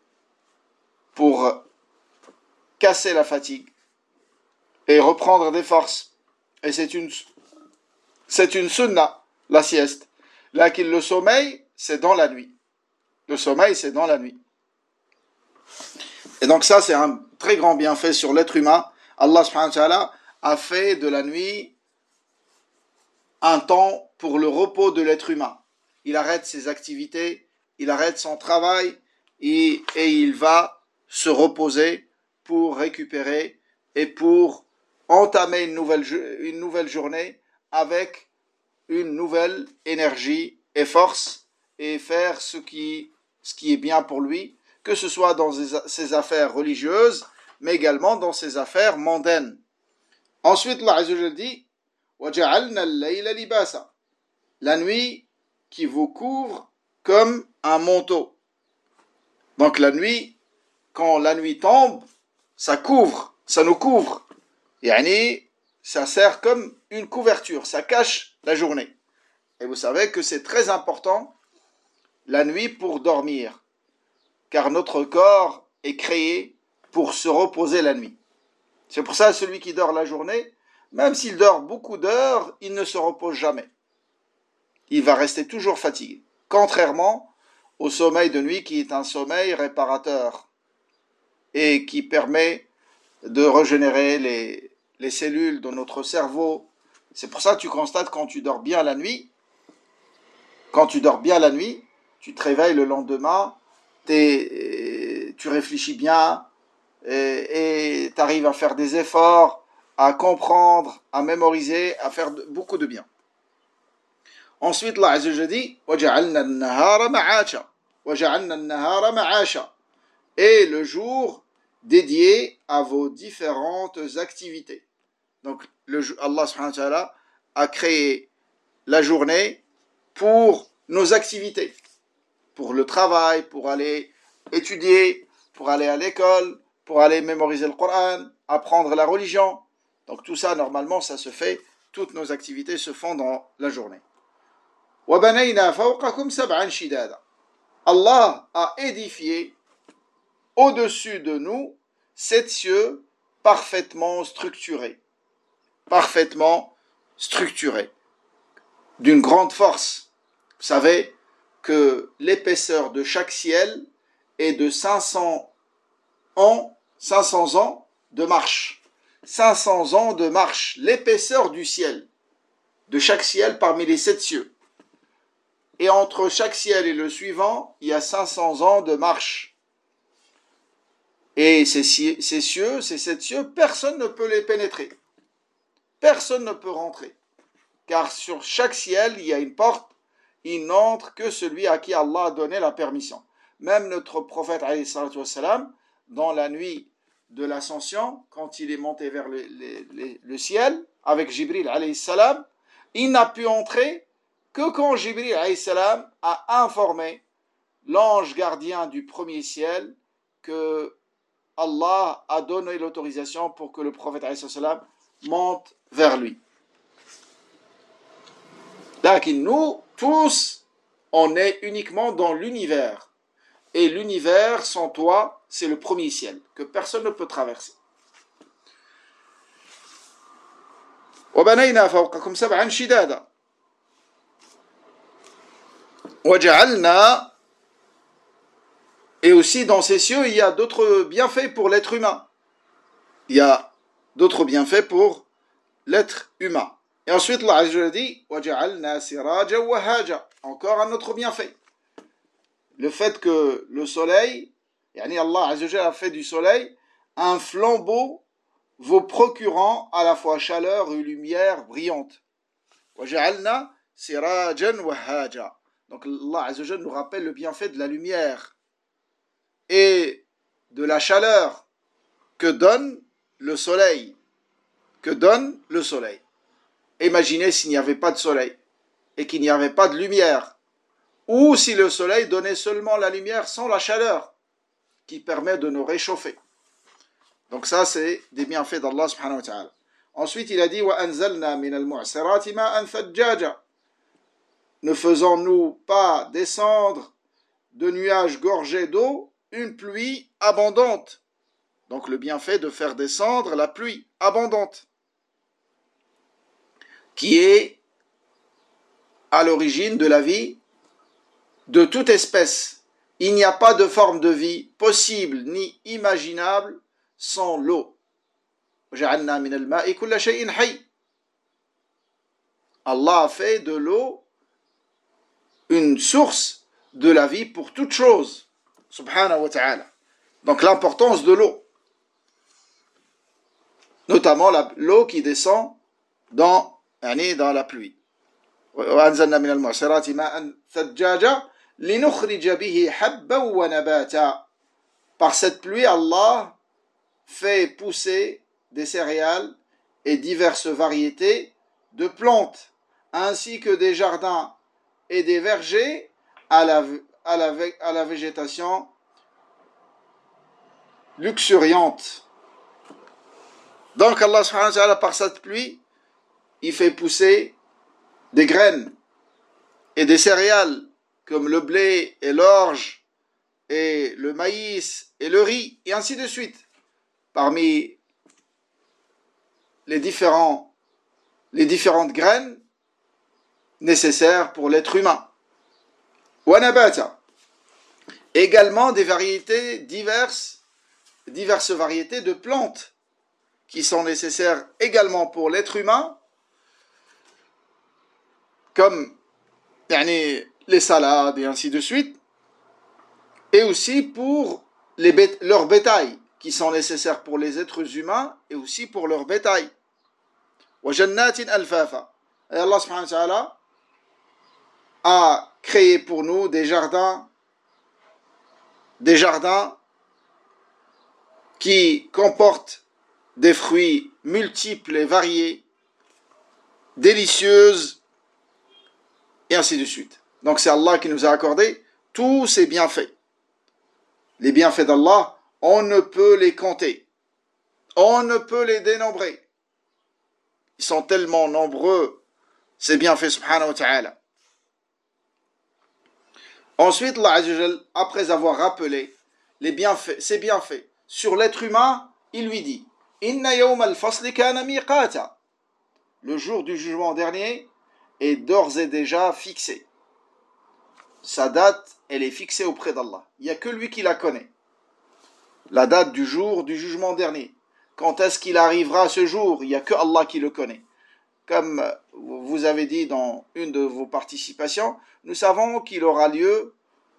pour casser la fatigue et reprendre des forces. Et c'est une sunna, la sieste. Là, le sommeil, c'est dans la nuit. Le sommeil, c'est dans la nuit. Et donc ça, c'est un très grand bienfait sur l'être humain. Allah subhanahu wa ta'ala a fait de la nuit un temps pour le repos de l'être humain. Il arrête ses activités, il arrête son travail et il va se reposer pour récupérer et pour entamer une nouvelle journée avec une nouvelle énergie et force et faire ce qui est bien pour lui, que ce soit dans ses affaires religieuses, mais également dans ses affaires mondaines. Ensuite, Allah Azza wa Jalla dit وَجَعَلْنَا اللَّيْلَ لِبَاسًا. La nuit qui vous couvre comme un manteau. Donc la nuit, quand la nuit tombe, ça nous couvre. Ça sert comme une couverture, ça cache la journée. Et vous savez que c'est très important la nuit pour dormir, car notre corps est créé pour se reposer la nuit. C'est pour ça que celui qui dort la journée même s'il dort beaucoup d'heures, il ne se repose jamais. Il va rester toujours fatigué. Contrairement au sommeil de nuit qui est un sommeil réparateur et qui permet de régénérer les cellules de notre cerveau. C'est pour ça que tu constates quand tu dors bien la nuit, tu te réveilles le lendemain, tu réfléchis bien et tu arrives à faire des efforts, à comprendre, à mémoriser, à faire beaucoup de bien. Ensuite, Allah Azza wa Jalla dit وَجَعَلْنَا النَّهَارَ مَعَاشًا وَجَعَلْنَا النَّهَارَ مَعَاشًا et le jour dédié à vos différentes activités. Donc, Allah subhanahu wa ta'ala a créé la journée pour nos activités, pour le travail, pour aller étudier, pour aller à l'école, pour aller mémoriser le Coran, apprendre la religion. Donc tout ça, normalement, ça se fait, toutes nos activités se font dans la journée. وَبَنَيْنَا فَوْقَكُمْ سَبْعًا شِدَادًا. Allah a édifié au-dessus de nous 7 cieux parfaitement structurés, d'une grande force. Vous savez que l'épaisseur de chaque ciel est de 500 ans de marche. 500 ans de marche, l'épaisseur du ciel, de chaque ciel parmi les 7 cieux. Et entre chaque ciel et le suivant, il y a 500 ans de marche. Et ces 7 cieux, personne ne peut les pénétrer. Personne ne peut rentrer. Car sur chaque ciel, il y a une porte, il n'entre que celui à qui Allah a donné la permission. Même notre prophète, alayhi salatu wassalam, dans la nuit de l'ascension, quand il est monté vers le ciel, avec Jibril, alayhi salam, il n'a pu entrer que quand Jibril, alayhi salam, a informé l'ange gardien du premier ciel que Allah a donné l'autorisation pour que le prophète, alayhi salam, monte vers lui. Lakin nous, tous, on est uniquement dans l'univers. Et l'univers, sans toi, c'est le premier ciel, que personne ne peut traverser. وَبَنَيْنَا فَوْقَكُمْ سَبْعًا شِدَادًا وَجَعَلْنَا. Et aussi dans ces cieux, il y a d'autres bienfaits pour l'être humain. Il y a d'autres bienfaits pour l'être humain. Et ensuite, Allah Azza wa Jalla dit وَجَعَلْنَا سِرَاجًا وَهَاجًا. Encore un autre bienfait. Le fait que le soleil, Allah Azza wa Jalla a fait du soleil un flambeau vous procurant à la fois chaleur et lumière brillante. وَجَعَلْنَا سِرَاجًا وَهَاجًا. Donc Allah Azza wa Jalla nous rappelle le bienfait de la lumière et de la chaleur que donne le soleil. Imaginez s'il n'y avait pas de soleil et qu'il n'y avait pas de lumière, ou si le soleil donnait seulement la lumière sans la chaleur qui permet de nous réchauffer. Donc ça, c'est des bienfaits d'Allah subhanahu wa ta'ala. Ensuite, il a dit وَأَنزَلْنَا مِنَ الْمُعْصِرَاتِ مَاءً ثَجَّاجًا. Ne faisons-nous pas descendre de nuages gorgés d'eau une pluie abondante. Donc le bienfait de faire descendre la pluie abondante, qui est à l'origine de la vie de toute espèce. Il n'y a pas de forme de vie possible ni imaginable sans l'eau. وَجَعَلْنَا مِنَ الْمَاءِ كُلَّ شَيْءٍ حَيٍّ. Allah a fait de l'eau une source de la vie pour toute chose. Subhanahu wa ta'ala. Donc l'importance de l'eau. Notamment l'eau qui descend dans la pluie. وأنزلنا من المعصرات ماء ثجاجا لنخرج به حبا ونباتا. Par cette pluie, Allah fait pousser des céréales et diverses variétés de plantes, ainsi que des jardins et des vergers à la végétation luxuriante. Donc Allah subhanahu wa ta'ala, par cette pluie, il fait pousser des graines et des céréales comme le blé et l'orge et le maïs et le riz et ainsi de suite, parmi les différents les différentes graines nécessaires pour l'être humain. Wa nabata. Également des variétés diverses variétés de plantes qui sont nécessaires également pour l'être humain, comme les salades et ainsi de suite, et aussi pour leur bétail, qui sont nécessaires pour les êtres humains et aussi pour leur bétail. وَجَنَّاتٍ أَلْفَافًا. Et Allah subhanahu wa ta'ala a créé pour nous des jardins qui comportent des fruits multiples et variés, délicieuses, et ainsi de suite. Donc c'est Allah qui nous a accordé tous ces bienfaits. Les bienfaits d'Allah, on ne peut les compter, on ne peut les dénombrer. Ils sont tellement nombreux, ces bienfaits subhanahu wa ta'ala. Ensuite, Allah Azza wa Jal, après avoir rappelé ces bienfaits sur l'être humain, il lui dit: Inna yawm al-fasli kana miqata. Le jour du jugement dernier est d'ores et déjà fixé. Sa date, elle est fixée auprès d'Allah. Il n'y a que lui qui la connaît. La date du jour du jugement dernier. Quand est-ce qu'il arrivera ce jour? Il n'y a que Allah qui le connaît. Comme vous avez dit dans une de vos participations, nous savons qu'il aura lieu,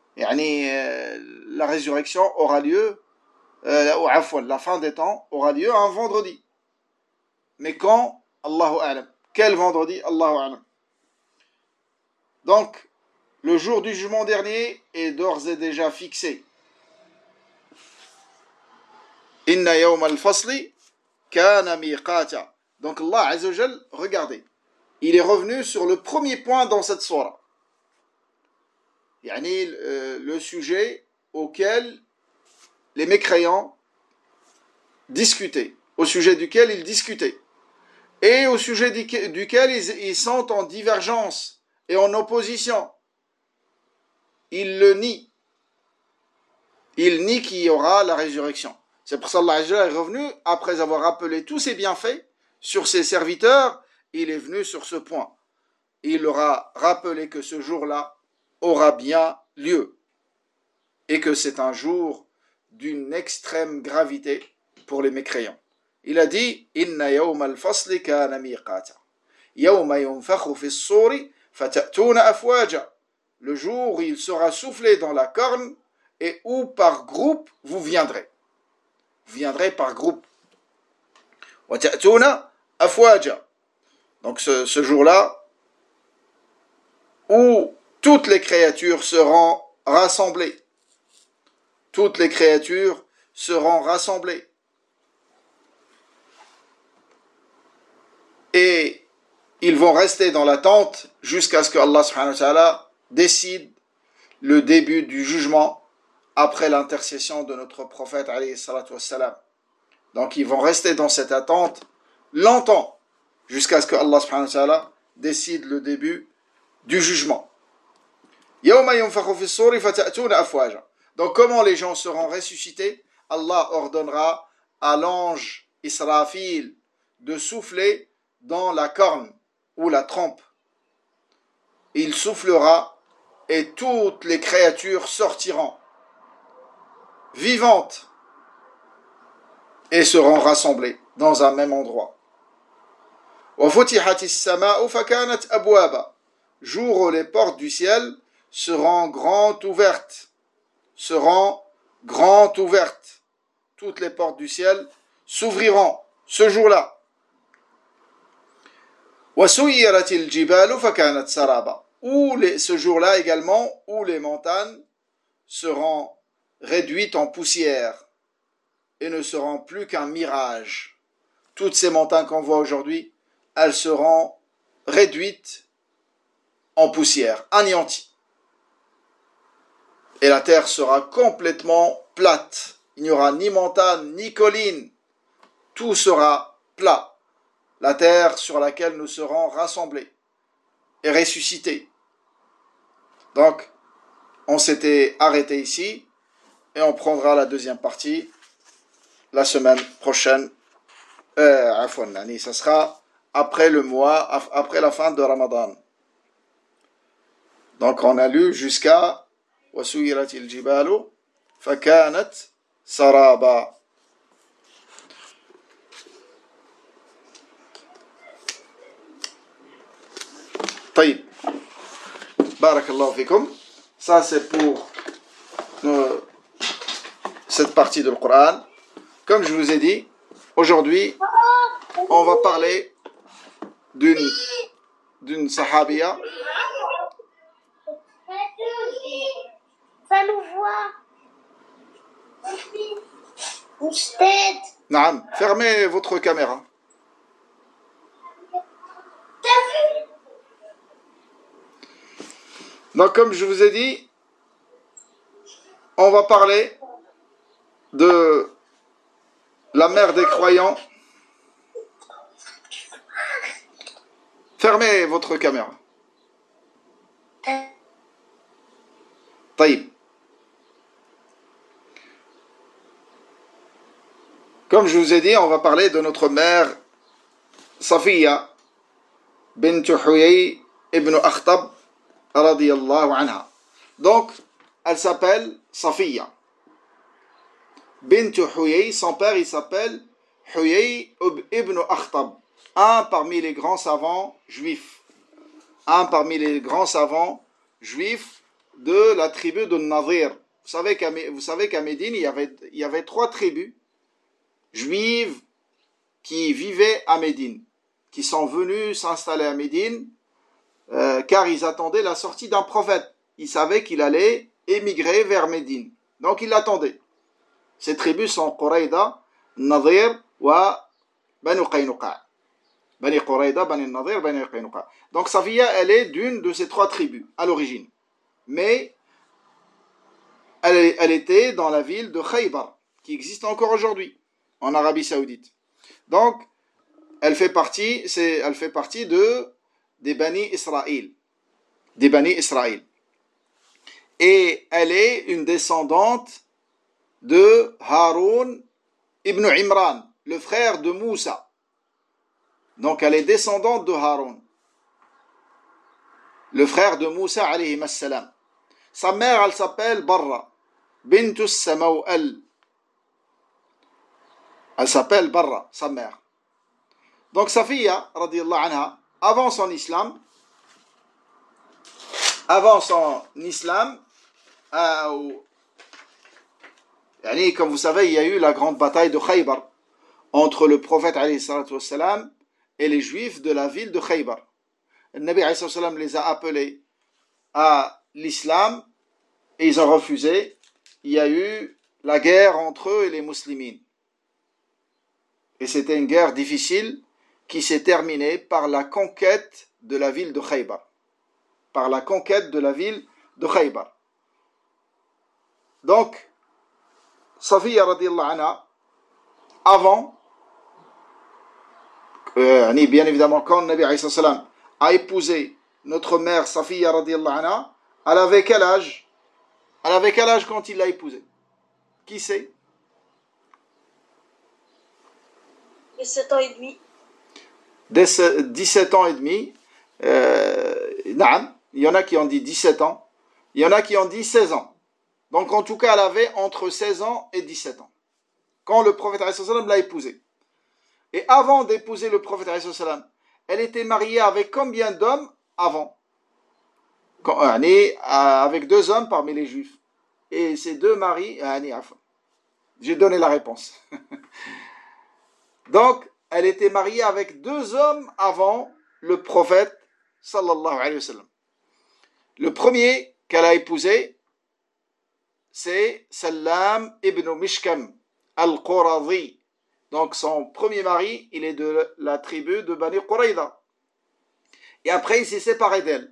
la résurrection aura lieu, la fin des temps aura lieu un vendredi. Mais quand? Allahu a'lam. Quel vendredi? Allahu a'lam. Donc, le jour du jugement dernier est d'ores et déjà fixé. Inna yawm al-fasli kana miqata. Donc Allah Azza wa Jal, regardez, il est revenu sur le premier point dans cette sourate. Le sujet auquel les mécréants discutaient, au sujet duquel ils discutaient, et au sujet duquel ils sont en divergence et en opposition. Ils le nient. Ils nient qu'il y aura la résurrection. C'est pour ça qu'Allah Azza wa Jal est revenu, après avoir rappelé tous ses bienfaits sur ses serviteurs, il est venu sur ce point. Il leur a rappelé que ce jour-là aura bien lieu et que c'est un jour d'une extrême gravité pour les mécréants. Il a dit: Inna yawma al-fasli kana miqata. Yawma yunfakhu fi s-suri fatatuna afwaja. Le jour où il sera soufflé dans la corne et où par groupe vous viendrez. Vous viendrez par groupe. Wa ta'tuna afwaja. Donc ce jour-là où toutes les créatures seront rassemblées. Toutes les créatures seront rassemblées. Et ils vont rester dans l'attente jusqu'à ce que Allah subhanahu wa ta'ala décide le début du jugement après l'intercession de notre prophète alayhi salatu wassalam. Donc ils vont rester dans cette attente longtemps jusqu'à ce que Allah subhanahu wa ta'ala décide le début du jugement. Donc comment les gens seront ressuscités? Allah ordonnera à l'ange Israfil de souffler dans la corne ou la trompe. Il soufflera et toutes les créatures sortiront vivantes et seront rassemblées dans un même endroit. Jour où les portes du ciel seront grand ouvertes. Toutes les portes du ciel s'ouvriront ce jour-là. Ce jour-là également, où les montagnes seront réduites en poussière et ne seront plus qu'un mirage. Toutes ces montagnes qu'on voit aujourd'hui, elles seront réduites en poussière, anéanties. Et la terre sera complètement plate. Il n'y aura ni montagne, ni colline. Tout sera plat. La terre sur laquelle nous serons rassemblés et ressuscités. Donc, on s'était arrêté ici et on prendra la deuxième partie la semaine prochaine. Ça sera après le mois, après la fin de Ramadan. Donc on a lu jusqu'à وَسُيِّرَتِ الْجِبَالُ فَكَانَتْ سَرَابًا. طيب. Barakallahu fikum. Ça c'est pour cette partie du Coran. Comme je vous ai dit, aujourd'hui, on va parler d'une sahabiya. Ça nous voit. Naam, fermez votre caméra. Donc, comme je vous ai dit, on va parler de la mère des croyants. Fermez votre caméra. Taïb. Comme je vous ai dit, on va parler de notre mère Safiya bint Huyay ibn Akhtab radiyallahu anha. Donc, elle s'appelle Safiya bint Huyay. Son père, il s'appelle Huyay ibn Akhtab, un parmi les grands savants juifs. Un parmi les grands savants juifs de la tribu de Nadir. Vous savez qu'à Médine, il y avait 3 tribus juives qui vivaient à Médine, qui sont venus s'installer à Médine car ils attendaient la sortie d'un prophète. Ils savaient qu'il allait émigrer vers Médine. Donc ils l'attendaient. Ces tribus sont Qurayda, Nadir et Banu Qaynuqa. Bani Qurayda, Bani Nadir, Bani Qaynuqa. Donc Safiya, elle est d'une de ces 3 tribus à l'origine. Mais elle était dans la ville de Khaybar, qui existe encore aujourd'hui, en Arabie Saoudite. Donc, elle fait partie des Bani Israël. Des Bani Israël. Et elle est une descendante de Haroun ibn Imran, le frère de Moussa. Donc, elle est descendante de Haroun, le frère de Moussa alayhi assalam. Sa mère, elle s'appelle Barra bint Samawal. Elle s'appelle Barra, sa mère. Donc Safiya, radiyallahu anha, avant son islam, comme vous savez, il y a eu la grande bataille de Khaybar entre le prophète alayhi salatu wassalam et les juifs de la ville de Khaybar. Le Nabi alayhi salatu wassalam les a appelés à l'islam et ils ont refusé. Il y a eu la guerre entre eux et les musulmans. Et c'était une guerre difficile qui s'est terminée par la conquête de la ville de Khaybar. Par la conquête de la ville de Khaybar. Donc, Safiya radiyallahu anha, avant, bien évidemment, quand le Nabi alayhi salam a épousé notre mère Safiya radiyallahu anha, elle avait quel âge? Elle avait quel âge quand il l'a épousée? Qui sait? 17 ans et demi. 17 ans et demi. Il y en a qui ont dit 17 ans. Il y en a qui ont dit 16 ans. Donc en tout cas, elle avait entre 16 ans et 17 ans. Quand le prophète l'a épousée. Et avant d'épouser le prophète, elle était mariée avec combien d'hommes avant? Avec 2 hommes parmi les juifs. Et ces 2 maris, j'ai donné la réponse. Donc, elle était mariée avec 2 hommes avant le prophète sallallahu alayhi wa sallam. Le premier qu'elle a épousé, c'est Salam ibn Mishkam al-Quradi. Donc son premier mari, il est de la tribu de Bani Qurayda. Et après, il s'est séparé d'elle.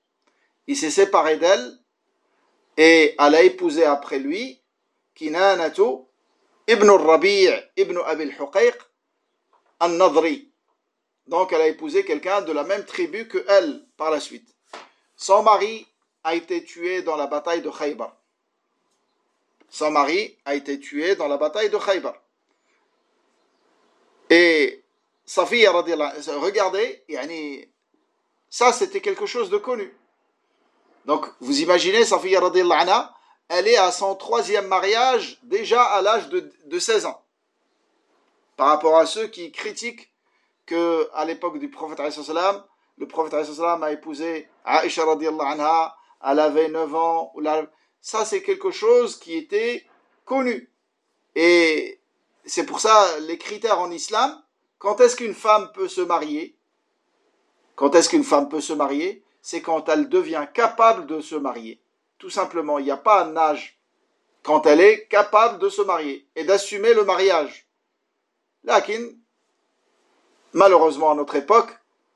Et elle a épousé après lui Kinanatu ibn al-Rabi' ibn Abi al-Huqayq al-Nadri. Donc elle a épousé quelqu'un de la même tribu que elle par la suite. Son mari a été tué dans la bataille de Khaybar. Et Safiya radiallahu anha, regardez, yani, ça c'était quelque chose de connu. Donc vous imaginez, Safiya radiallahu anha, elle est à son troisième mariage déjà à l'âge de 16 ans. Par rapport à ceux qui critiquent qu'à l'époque du prophète le prophète a épousé Aïcha radiallahu anha, elle avait 9 ans. Ça c'est quelque chose qui était connu. Et c'est pour ça les critères en islam, quand est-ce qu'une femme peut se marier? Quand est-ce qu'une femme peut se marier? C'est quand elle devient capable de se marier. Tout simplement, il n'y a pas un âge. Quand elle est capable de se marier et d'assumer le mariage. Lakin, malheureusement à notre époque,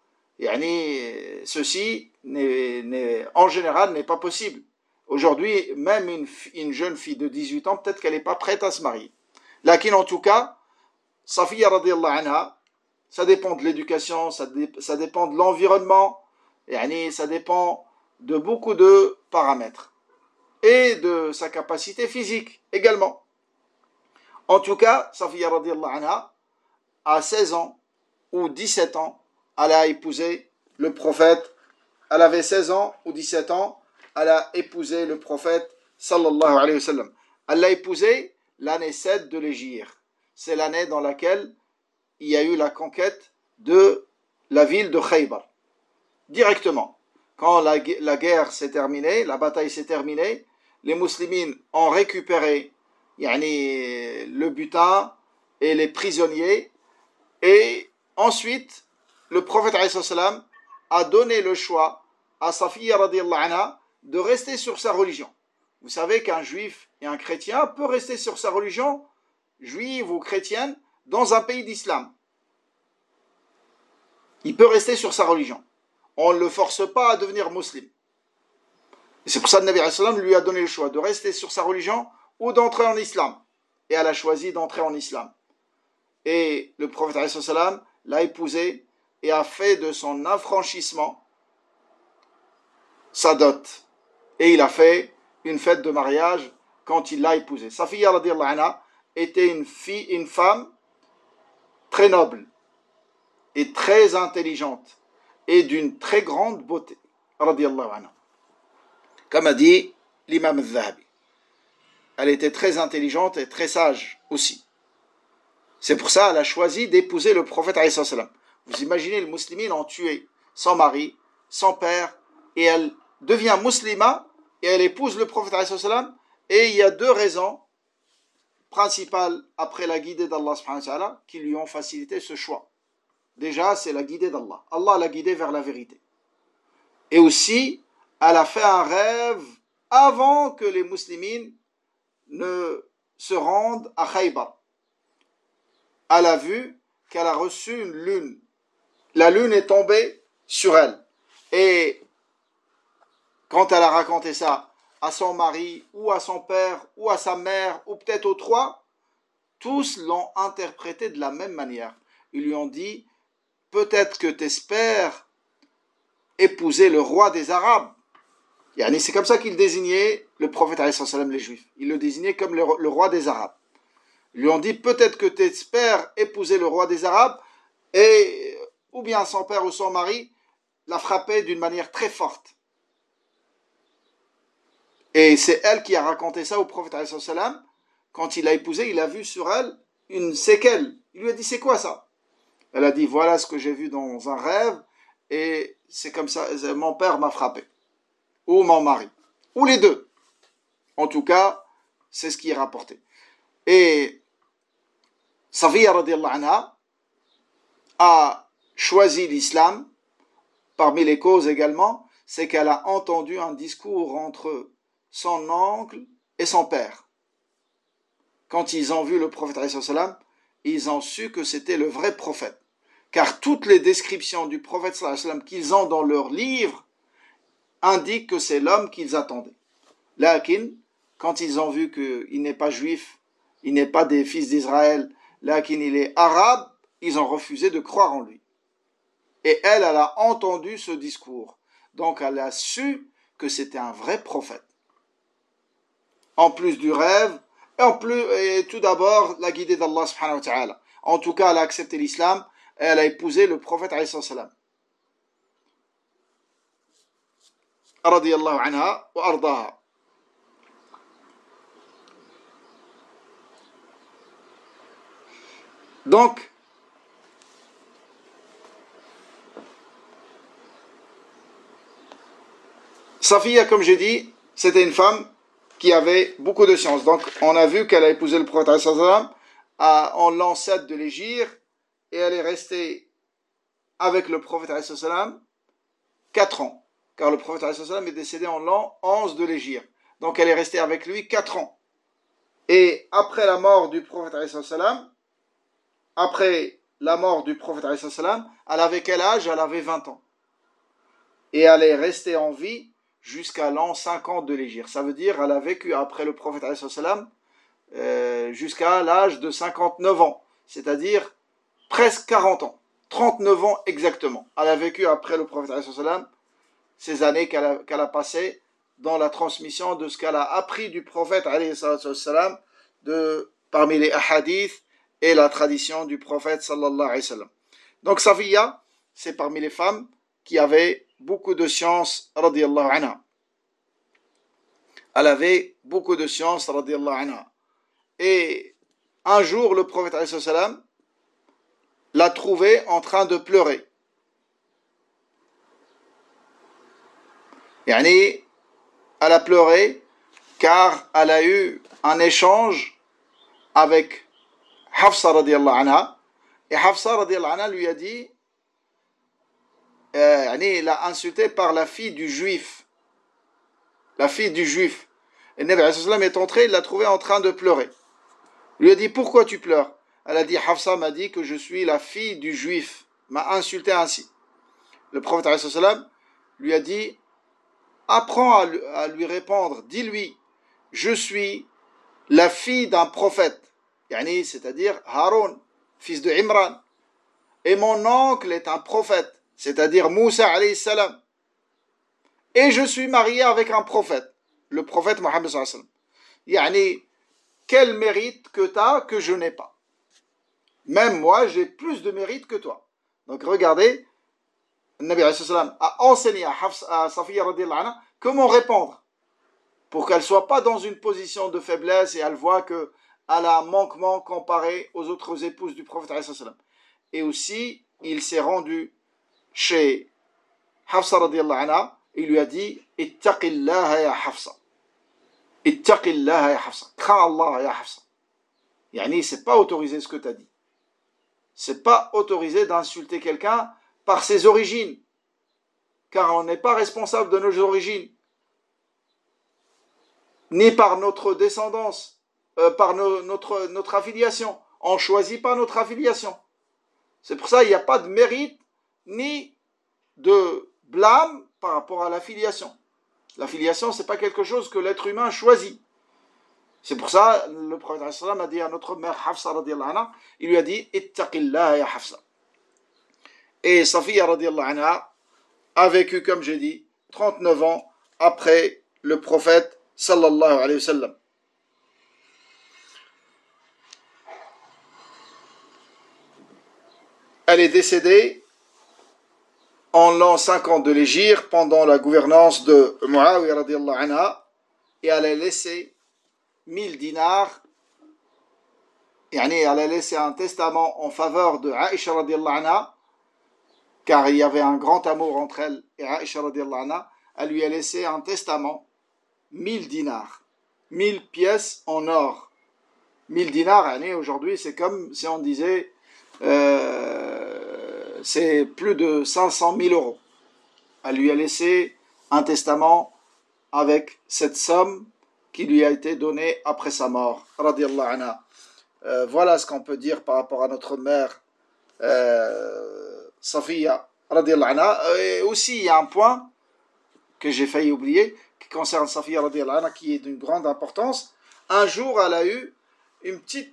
ceci en général n'est pas possible. Aujourd'hui, même une jeune fille de 18 ans, peut-être qu'elle n'est pas prête à se marier. Lakin, en tout cas, Safiya radiallahu anha, ça dépend de l'éducation, ça dépend de l'environnement, ça dépend de beaucoup de paramètres. Et de sa capacité physique également. En tout cas, Safiya radiallahu anha, à 16 ans ou 17 ans, elle a épousé le prophète. Elle avait 16 ans ou 17 ans, elle a épousé le prophète sallallahu alayhi wa sallam. Elle l'a épousé l'année 7 de l'Hégire. C'est l'année dans laquelle il y a eu la conquête de la ville de Khaybar. Directement. Quand la guerre s'est terminée, la bataille s'est terminée, les musulmans ont récupéré le butin et les prisonniers. Et ensuite, le prophète a donné le choix à Safiya radiallahu anha de rester sur sa religion. Vous savez qu'un juif et un chrétien peut rester sur sa religion, juive ou chrétienne, dans un pays d'islam. Il peut rester sur sa religion. On ne le force pas à devenir musulman. Et c'est pour ça que le Nabi sallallahu alayhi wa sallam lui a donné le choix de rester sur sa religion ou d'entrer en islam. Et elle a choisi d'entrer en islam. Et le prophète sallallahu alayhi wa sallam l'a épousée et a fait de son affranchissement sa dot. Et il a fait une fête de mariage quand il l'a épousée. Safiya radiallahu anha était une femme très noble et très intelligente et d'une très grande beauté. Radiallahu anha. Comme a dit l'imam al-Zahabi. Elle était très intelligente et très sage aussi. C'est pour ça qu'elle a choisi d'épouser le prophète alayhi salam. Vous imaginez, les musulmans ont tué son mari, son père, et elle devient musulmane et elle épouse le prophète alayhi salam. Et il y a deux raisons principales après la guidée d'Allah subhanahu wa ta'ala qui lui ont facilité ce choix. Déjà, c'est la guidée d'Allah. Allah l'a guidée vers la vérité. Et aussi, elle a fait un rêve avant que les musulmans ne se rendent à Khaybar. Elle a vu qu'elle a reçu une lune. La lune est tombée sur elle. Et quand elle a raconté ça à son mari, ou à son père, ou à sa mère, ou peut-être aux trois, tous l'ont interprété de la même manière. Ils lui ont dit, peut-être que tu espères épouser le roi des Arabes. C'est comme ça qu'il désignait le prophète alayhi salam, les Juifs. Il le désignait comme le roi des Arabes. Ils lui ont dit, peut-être que tu espères épouser le roi des Arabes, et ou bien son père ou son mari l'a frappé d'une manière très forte. Et c'est elle qui a raconté ça au prophète alayhi salam. Quand il l'a épousée, il a vu sur elle une séquelle. Il lui a dit, c'est quoi ça? Elle a dit, voilà ce que j'ai vu dans un rêve, et c'est comme ça, mon père m'a frappé. Ou mon mari. Ou les deux. En tout cas, c'est ce qui est rapporté. Et Safiya radiallahu anha a choisi l'islam, parmi les causes également, c'est qu'elle a entendu un discours entre son oncle et son père. Quand ils ont vu le prophète alayhi salam, ils ont su que c'était le vrai prophète. Car toutes les descriptions du prophète alayhi salam qu'ils ont dans leur livre indiquent que c'est l'homme qu'ils attendaient. Lakin, quand ils ont vu qu'il n'est pas juif, il n'est pas des fils d'Israël, lakin il est arabe, ils ont refusé de croire en lui. Et elle a entendu ce discours. Donc elle a su que c'était un vrai prophète. En plus du rêve, et tout d'abord la guidée d'Allah subhanahu wa ta'ala. En tout cas, elle a accepté l'islam elle a épousé le prophète alayhi salam. Radiyallahu anha wa ardaha. Donc, Safiya, comme j'ai dit, c'était une femme qui avait beaucoup de science. Donc, on a vu qu'elle a épousé le prophète sallam en l'an 7 de l'Hégire et elle est restée avec le prophète sallam 4 ans. Car le prophète sallam est décédé en l'an 11 de l'Hégire. Donc, elle est restée avec lui 4 ans. Et après la mort du prophète sallam, elle avait quel âge? Elle avait 20 ans. Et elle est restée en vie jusqu'à l'an 50 de l'Hégire. Ça veut dire qu'elle a vécu après le prophète jusqu'à l'âge de 59 ans. C'est-à-dire presque 40 ans. 39 ans exactement. Elle a vécu après le prophète ces années qu'elle a passées dans la transmission de ce qu'elle a appris du prophète parmi les hadiths et la tradition du prophète sallallahu alayhi wa sallam. Donc Safiya, c'est parmi les femmes qui avaient beaucoup de science radiyallahu anha. Elle avait beaucoup de science radiyallahu anha. Et un jour, le prophète alayhi salam l'a trouvée en train de pleurer. Yani, elle a pleuré car elle a eu un échange avec Hafsa radiyallahu anha. Et Hafsa radiyallahu anha lui a dit, il l'a insulté par la fille du juif. La fille du juif. Et le Nabi alayhi salam est entré, il l'a trouvé en train de pleurer. Il lui a dit, pourquoi tu pleures? Elle a dit, Hafsa m'a dit que je suis la fille du juif, m'a insulté ainsi. Le prophète alayhi salam lui a dit, apprends à lui répondre, dis-lui, je suis la fille d'un prophète, yani, c'est-à-dire Haroun, fils de Imran, et mon oncle est un prophète, c'est-à-dire Moussa alayhi salam, et je suis marié avec un prophète, le prophète Mohammed sallallahu alayhi wa sallam. Yani, quel mérite que tu as que je n'ai pas? Même moi, j'ai plus de mérite que toi. Donc regardez, le Nabi alayhi salam a enseigné à Safiya radiyallahu anha comment répondre pour qu'elle ne soit pas dans une position de faiblesse et elle voit qu'elle a un manquement comparé aux autres épouses du prophète alayhi salam. Et aussi, il s'est rendu chez Hafsa radiyallahu anha, il lui a dit Ittaqillaha ya Hafsa. Ittaqillaha ya Hafsa. Crains Allah ya Hafsa. Yani, c'est pas autorisé ce que tu as dit. C'est pas autorisé d'insulter quelqu'un par ses origines. Car on n'est pas responsable de nos origines. Ni par notre descendance, par notre affiliation. On ne choisit pas notre affiliation. C'est pour ça qu'il n'y a pas de mérite ni de blâme par rapport à l'affiliation. L'affiliation, ce n'est pas quelque chose que l'être humain choisit. C'est pour ça le prophète sallam a dit à notre mère Hafsa radiyallahu anha, il lui a dit Ittaqillah ya Hafsa. Et Safiya radiyallahu anha a vécu, comme j'ai dit, 39 ans après le prophète sallallahu alayhi wa sallam. Elle est décédée en l'an 50 de l'Hégire pendant la gouvernance de Muawiyah radiyallahu anha et elle a laissé 1000 dinars, yani elle a laissé un testament en faveur de Aïcha radiyallahu anha, car il y avait un grand amour entre elle et Aïcha radiyallahu anha. Elle lui a laissé un testament, 1000 dinars, 1000 pièces en or. 1000 dinars, yani aujourd'hui c'est comme si on disait c'est plus de 500 000 euros. Elle lui a laissé un testament avec cette somme qui lui a été donnée après sa mort, radiyallahu anha. Voilà ce qu'on peut dire par rapport à notre mère Safiya, radiyallahu anha. Et aussi, il y a un point que j'ai failli oublier, qui concerne Safiya, radiyallahu anha, qui est d'une grande importance. Un jour, elle a eu une petite,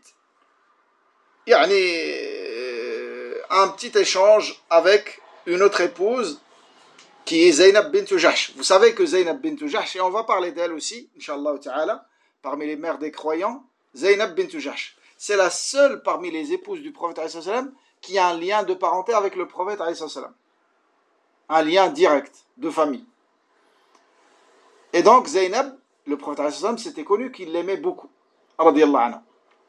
un petit échange avec une autre épouse qui est Zaynab bint Jahsh. Vous savez que Zaynab bint Jahsh, et on va parler d'elle aussi, Inch'Allah ta'ala, parmi les mères des croyants, Zaynab bint Jahsh. C'est la seule parmi les épouses du prophète sallam qui a un lien de parenté avec le prophète alayhi salam. Un lien direct de famille. Et donc Zaynab, le prophète alayhi salam, c'était connu qu'il l'aimait beaucoup. Radiyallahu anha.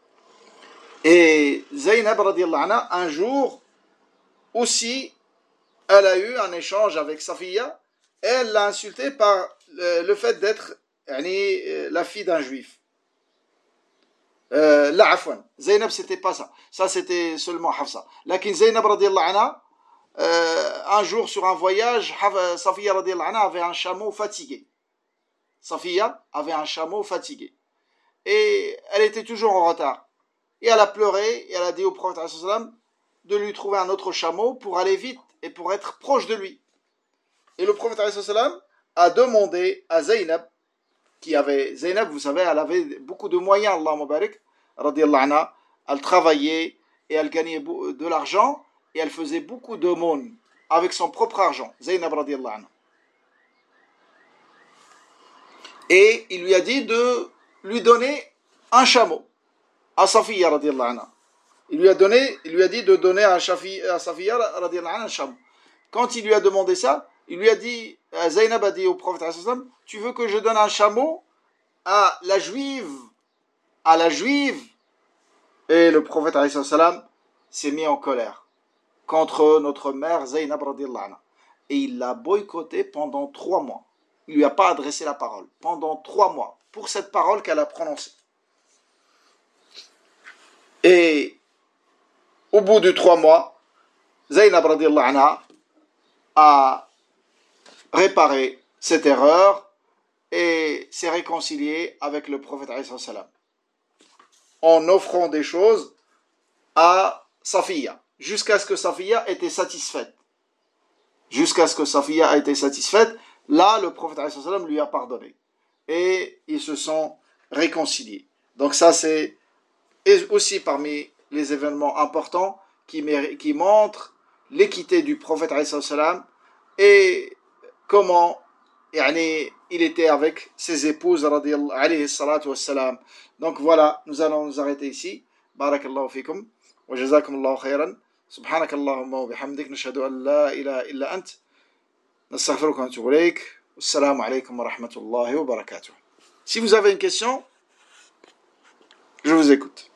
Et Zaynab, radiyallahu anha, un jour aussi, elle a eu un échange avec Safiya et elle l'a insulté par le fait d'être la fille d'un juif. La afwan. Zaynab, c'était pas ça. Ça, c'était seulement Hafsa. Lakin Zaynab, radiyallahu anha, un jour sur un voyage, Safiya, radiyallahu anha, avait un chameau fatigué. Safiya avait un chameau fatigué. Et elle était toujours en retard. Et elle a pleuré et elle a dit au prophète de lui trouver un autre chameau pour aller vite et pour être proche de lui. Et le prophète a demandé à Zaynab, Zaynab, vous savez, elle avait beaucoup de moyens, Allah Mubarak, radiyallahu anha, elle travaillait et elle gagnait de l'argent et elle faisait beaucoup d'aumônes avec son propre argent, Zaynab radiyallahu anha. Et il lui a dit de lui donner un chameau à Safiya radiyallahu anha. Il lui a dit de donner à Safiya radiyallahu anha un chameau. Quand il lui a demandé ça, il lui a dit, Zaynab a dit au prophète, tu veux que je donne un chameau à la juive, Et le prophète s'est mis en colère contre notre mère Zaynab radiyallahu anha. Et il l'a boycotté pendant 3 mois. Il ne lui a pas adressé la parole pendant 3 mois pour cette parole qu'elle a prononcée. Et au bout de 3 mois, Zaynab radiyallahu anha a réparé cette erreur et s'est réconciliée avec le prophète en offrant des choses à Safiya jusqu'à ce que Safiya était satisfaite. Là, le prophète lui a pardonné et ils se sont réconciliés. Donc ça, c'est aussi parmi les événements importants qui montrent l'équité du prophète et comment il était avec ses épouses alayhi salatu wassalam. Donc voilà, nous allons nous arrêter ici. Barakallahu fikum wa jazakumullahu khairan. Subhanakallahumma wa bihamdik, nashhadu an la ilaha illa ant, nastaghfiruka wa natubu ilayk. Assalamu alaykum wa rahmatullahi wa barakatuh. Si vous avez une question, je vous écoute.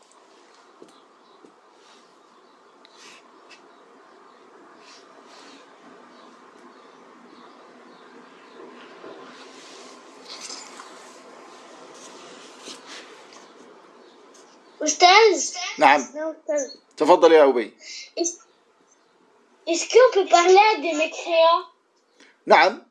Oustaz? نعم. تفضل يا أبي. Est-ce qu'on peut parler à des mécréants? نعم.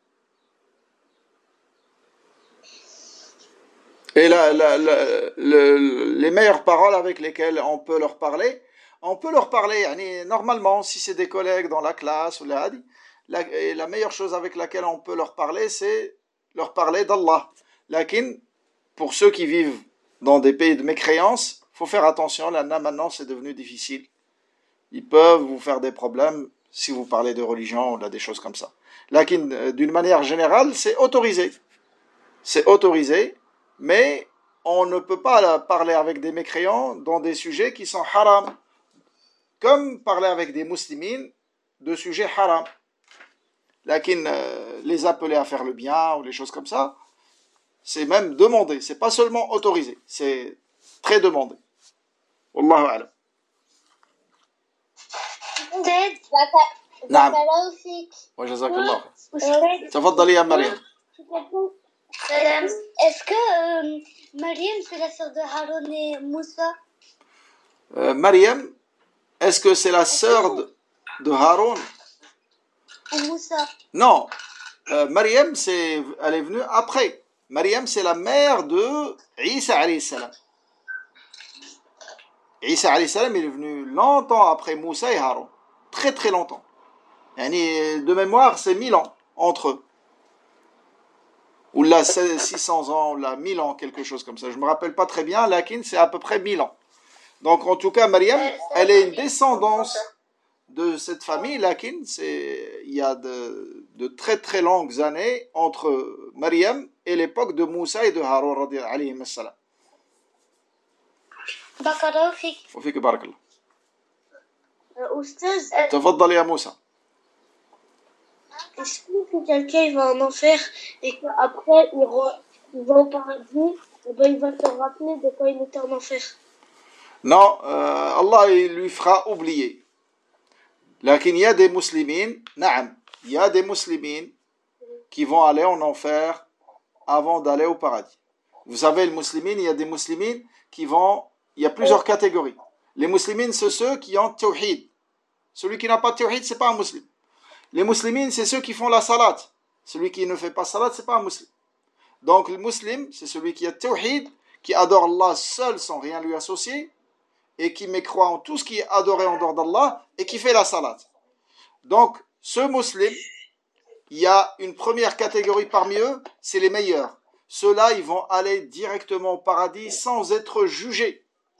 Et les meilleures paroles avec lesquelles on peut leur parler, normalement, si c'est des collègues dans la classe, ou la meilleure chose avec laquelle on peut leur parler, c'est leur parler d'Allah. Lakin, pour ceux qui vivent dans des pays de mécréance, il faut faire attention, là maintenant c'est devenu difficile. Ils peuvent vous faire des problèmes si vous parlez de religion ou des choses comme ça. Lakin, d'une manière générale, c'est autorisé. C'est autorisé, mais on ne peut pas parler avec des mécréants dans des sujets qui sont haram. Comme parler avec des muslimines de sujets haram. Lakin, les appeler à faire le bien ou les choses comme ça, c'est même demandé, c'est pas seulement autorisé, c'est très demandé. Wallahu a'lam. نعم. وجزاك الله خير. تفضلي يا مريم. Est-ce que Mariam, c'est la sœur de Haroun et Moussa? Mariam, est-ce que c'est la sœur de Haroun? Ou Moussa? Non. Mariam, elle est venue après. Mariam, c'est la mère de Isa alayhi salam. Isa alayhi salam, il est venu longtemps après Moussa et Haroun. Très très longtemps. De mémoire, c'est 1000 ans entre eux. Ou là, 600 ans, ou là, 1000 ans, quelque chose comme ça. Je ne me rappelle pas très bien, lakin, c'est à peu près 1000 ans. Donc, en tout cas, Mariam, elle est une descendance de cette famille, lakin, il y a de très très longues années entre Mariam et l'époque de Moussa et de Haroun, alayhim assalam. Barakallahu fik. Wa fik barakallah. Oustaz, تفضل يا موسى. est-ce que si quelqu'un il va en enfer et qu'après il va au paradis, eh ben, il va se rappeler de quand il était en enfer? Non, Allah il lui fera oublier. Lakin il y a des muslimines, naam, il y a des muslimines qui vont aller en enfer avant d'aller au paradis. Vous savez, les muslimines, il y a des muslimines qui vont, il y a plusieurs catégories. Les muslimines, c'est ceux qui ont tawhid. Celui qui n'a pas de tawhid, c'est pas un musulman. Les muslimines, c'est ceux qui font la salat. Celui qui ne fait pas salat, c'est pas un musulman. Donc le musulman, c'est celui qui a tawhid, qui adore Allah seul sans rien lui associer, et qui mécroit en tout ce qui est adoré en dehors d'Allah, et qui fait la salat. Donc, ce musulman, il y a une première catégorie parmi eux, c'est les meilleurs. Ceux-là, ils vont aller directement au paradis sans être jugés.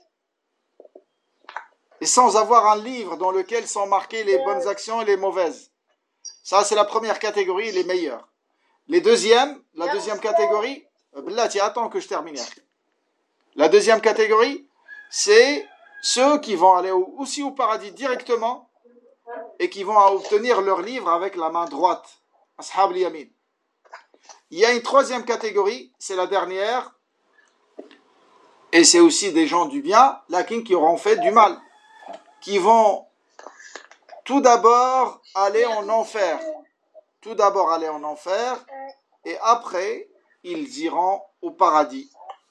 Et sans avoir un livre dans lequel sont marquées les bonnes actions et les mauvaises. Ça, c'est la première catégorie, les meilleurs. La deuxième catégorie, Blati, attends que je termine. La deuxième catégorie, c'est ceux qui vont aller aussi au paradis directement et qui vont obtenir leur livre avec la main droite. Ashab al-Yamin. Il y a une troisième catégorie, c'est la dernière, et c'est aussi des gens du bien, lakin qui auront fait du mal, qui vont tout d'abord aller en enfer. Tout d'abord aller en enfer, et après, ils iront au paradis.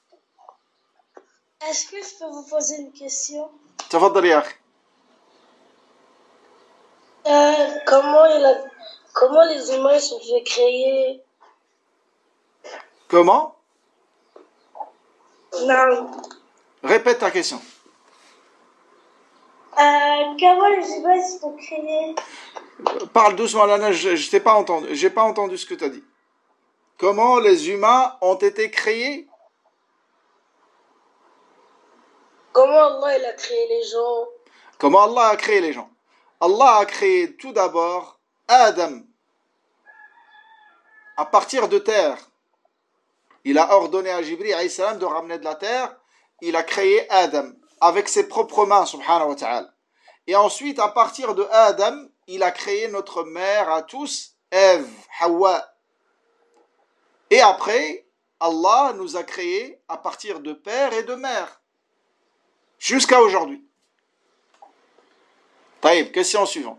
Est-ce que je peux vous poser une question? تفضل يا أخي. Comment les humains sont fait créer? Comment? Non. Répète ta question. Comment les humains sont créés? Parle doucement, Lana, je t'ai pas entendu. J'ai pas entendu ce que tu as dit. Comment les humains ont été créés? Comment Allah il a créé les gens? Comment Allah a créé les gens? Allah a créé tout d'abord Adam à partir de terre. Il a ordonné à Jibril alayhi salam de ramener de la terre. Il a créé Adam avec ses propres mains, subhanahu wa ta'ala. Et ensuite, à partir de Adam, il a créé notre mère à tous, Ève, Hawa. Et après, Allah nous a créés à partir de père et de mère. Jusqu'à aujourd'hui. Taïb, question suivante.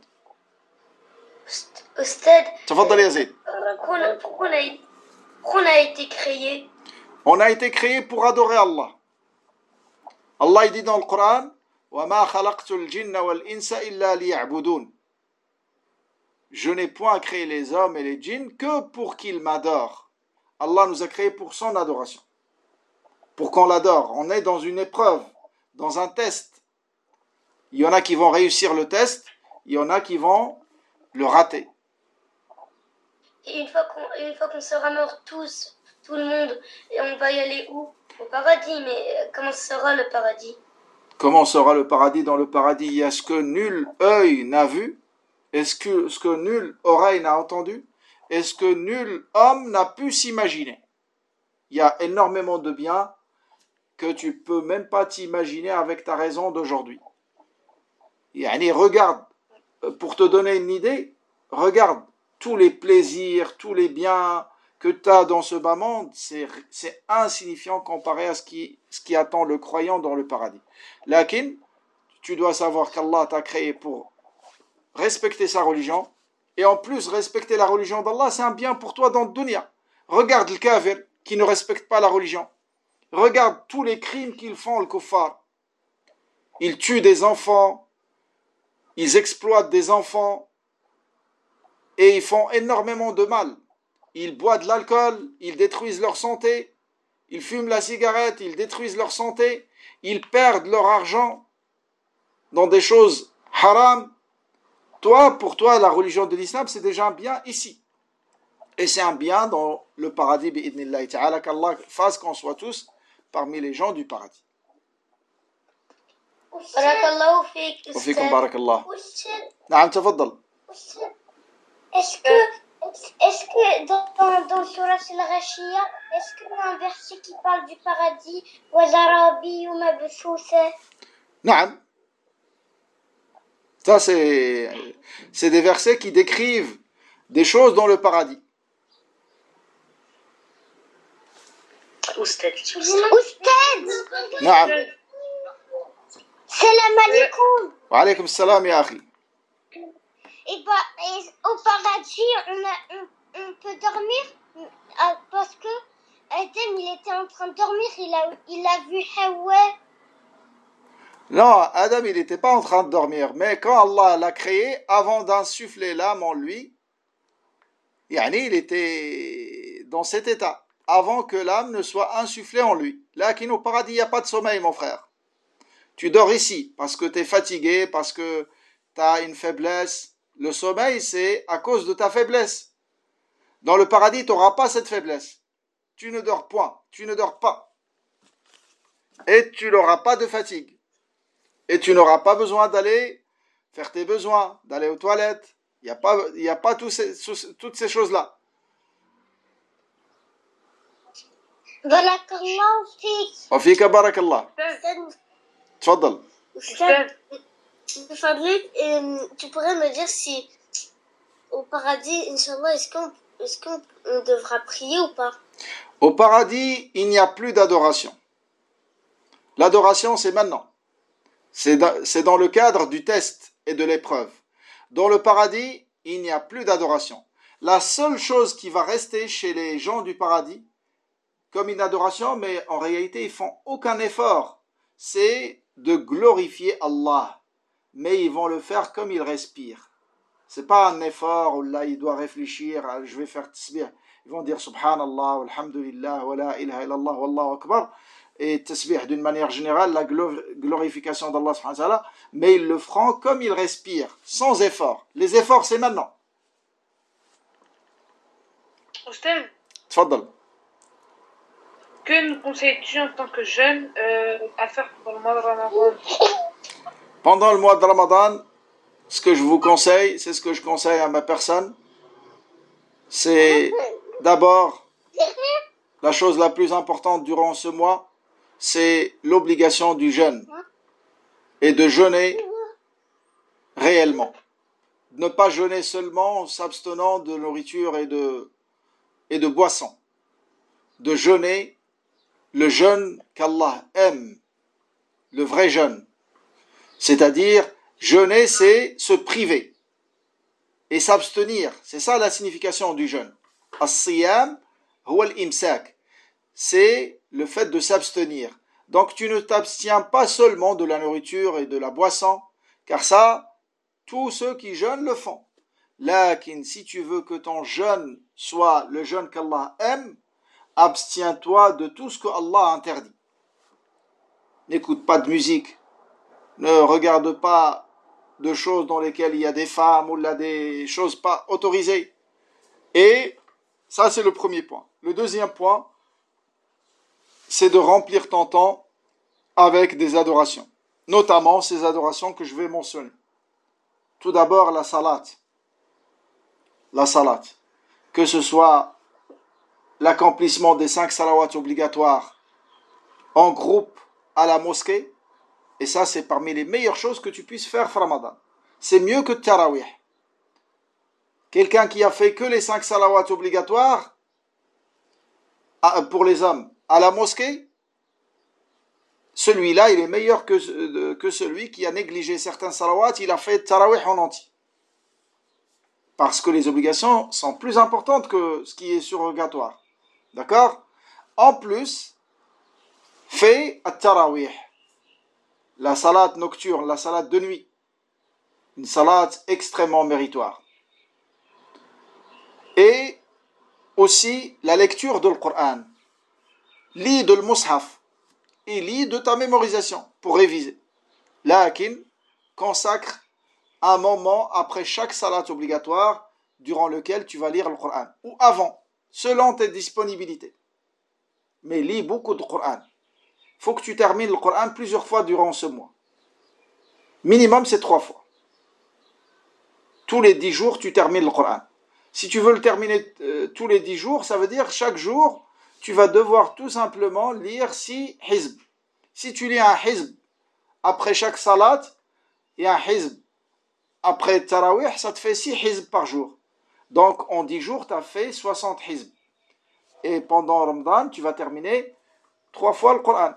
Oustad, Tafadal ya Zayd. pourquoi on a été créé? On a été créé pour adorer Allah. Allah il dit dans le Coran, وَمَا خَلَقْتُ الْجِنَّ وَالْإِنسَ إِلَّا لِيَعْبُدُونَ. Je n'ai point créé les hommes et les djinns que pour qu'ils m'adorent. Allah nous a créés pour son adoration. Pour qu'on l'adore. On est dans une épreuve, dans un test. Il y en a qui vont réussir le test, il y en a qui vont le rater. Et une fois qu'on sera morts tous, tout le monde, et on va y aller où? Au paradis, mais comment sera le paradis? Comment sera le paradis? Dans le paradis, il y a ce que nul œil n'a vu, ce que nulle oreille n'a entendu, et ce que nul homme n'a pu s'imaginer. Il y a énormément de biens que tu ne peux même pas t'imaginer avec ta raison d'aujourd'hui. Yani, regarde, pour te donner une idée, regarde tous les plaisirs, tous les biens que tu as dans ce bas monde, c'est insignifiant comparé à ce qui attend le croyant dans le paradis. Lakin, tu dois savoir qu'Allah t'a créé pour respecter sa religion, et en plus, respecter la religion d'Allah, c'est un bien pour toi dans le dunya. Regarde le kafir qui ne respecte pas la religion. Regarde tous les crimes qu'ils font, le kuffar. Ils tuent des enfants, ils exploitent des enfants, et ils font énormément de mal. Ils boivent de l'alcool, ils détruisent leur santé, ils fument la cigarette, ils détruisent leur santé, ils perdent leur argent dans des choses haram. Pour toi, la religion de l'islam, c'est déjà un bien ici. Et c'est un bien dans le paradis, bi'idnillahi ta'ala, qu'Allah fasse qu'on soit tous parmi les gens du paradis. Barakallahu fik, وفيكم بارك الله. Oustad, نعم تفضل. Est-ce que dans Surah Al-Ghashiyah, est-ce qu'il y a un verset qui parle du paradis? وَزَرَابِيُّ مَبْثُوثَةٌ. نعم Ça, c'est des versets qui décrivent des choses dans le paradis. Oustad. Naam. Salam alaikum. Wa alaykum salam ya akhi. Et au paradis, on peut dormir parce que Adam, il était en train de dormir, il a vu Hawa. Non, Adam, il n'était pas en train de dormir, mais quand Allah l'a créé, avant d'insuffler l'âme en lui, yani, il était dans cet état, avant que l'âme ne soit insufflée en lui. Là, au paradis, il n'y a pas de sommeil, mon frère. Tu dors ici parce que tu es fatigué, parce que tu as une faiblesse. Le sommeil, c'est à cause de ta faiblesse. Dans le paradis, tu n'auras pas cette faiblesse. Tu ne dors point, tu ne dors pas. Et tu n'auras pas de fatigue. Et tu n'auras pas besoin d'aller faire tes besoins, d'aller aux toilettes. Il n'y a pas toutes ces choses-là. Barakallahu fik. وفيك بارك الله. تفضل. Tu pourrais me dire si au paradis, Inch'Allah, est-ce qu'on devra prier ou pas? Au paradis, il n'y a plus d'adoration. L'adoration, c'est maintenant. C'est dans le cadre du test et de l'épreuve. Dans le paradis, il n'y a plus d'adoration. La seule chose qui va rester chez les gens du paradis, comme une adoration, mais en réalité, ils font aucun effort, c'est de glorifier Allah. Mais ils vont le faire comme ils respirent. C'est pas un effort où là, il doit réfléchir, je vais faire tasbih. Ils vont dire Subhanallah, Alhamdulillah, wa la ilaha illallah, wallahu akbar. Et tasbih d'une manière générale, la glorification d'Allah subhanahu wa ta'ala, mais ils le feront comme ils respirent, sans effort. Les efforts, c'est maintenant. Oustem, Tfaddal. que nous conseilles-tu en tant que jeune à faire pendant le mois de Ramadan? Pendant le mois de Ramadan, ce que je vous conseille, c'est ce que je conseille à ma personne, c'est d'abord, la chose la plus importante durant ce mois, c'est l'obligation du jeûne et de jeûner réellement. Ne pas jeûner seulement en s'abstenant de nourriture et de boissons. De jeûner le jeûne qu'Allah aime, le vrai jeûne. C'est-à-dire, jeûner, c'est se priver et s'abstenir. C'est ça la signification du jeûne. As-siyam huwa al-imsak. C'est le fait de s'abstenir. Donc tu ne t'abstiens pas seulement de la nourriture et de la boisson, car ça, tous ceux qui jeûnent le font. Lakin, si tu veux que ton jeûne soit le jeûne qu'Allah aime, abstiens-toi de tout ce que Allah interdit. N'écoute pas de musique, ne regarde pas de choses dans lesquelles il y a des femmes ou là des choses pas autorisées. Et ça, c'est le premier point. Le deuxième point, c'est de remplir ton temps avec des adorations, notamment ces adorations que je vais mentionner. Tout d'abord, la salat. La salat. Que ce soit l'accomplissement des 5 salawats obligatoires en groupe à la mosquée, et ça, c'est parmi les meilleures choses que tu puisses faire Ramadan. C'est mieux que Tarawih. Quelqu'un qui a fait que les 5 salawats obligatoires pour les hommes à la mosquée, celui-là, il est meilleur que celui qui a négligé certains salawats, il a fait Tarawih en entier. Parce que les obligations sont plus importantes que ce qui est surrogatoire. D'accord? En plus, fais Tarawih. La salat nocturne, la salat de nuit. Une salat extrêmement méritoire. Et aussi la lecture de l'Coran. Lis de l'Mushaf et lis de ta mémorisation pour réviser. Lakin, consacre un moment après chaque salat obligatoire durant lequel tu vas lire le Coran. Ou avant, selon tes disponibilités. Mais lis beaucoup de Coran. Il faut que tu termines le Coran plusieurs fois durant ce mois. Minimum, c'est 3 fois. Tous les 10 jours, tu termines le Coran. Si tu veux le terminer tous les 10 jours, ça veut dire chaque jour, tu vas devoir tout simplement lire 6 hizb. Si tu lis un hizb après chaque salat et un hizb après Tarawih, ça te fait 6 hizb par jour. Donc, en 10 jours, tu as fait 60 hizb. Et pendant Ramadan, tu vas terminer 3 fois le Coran.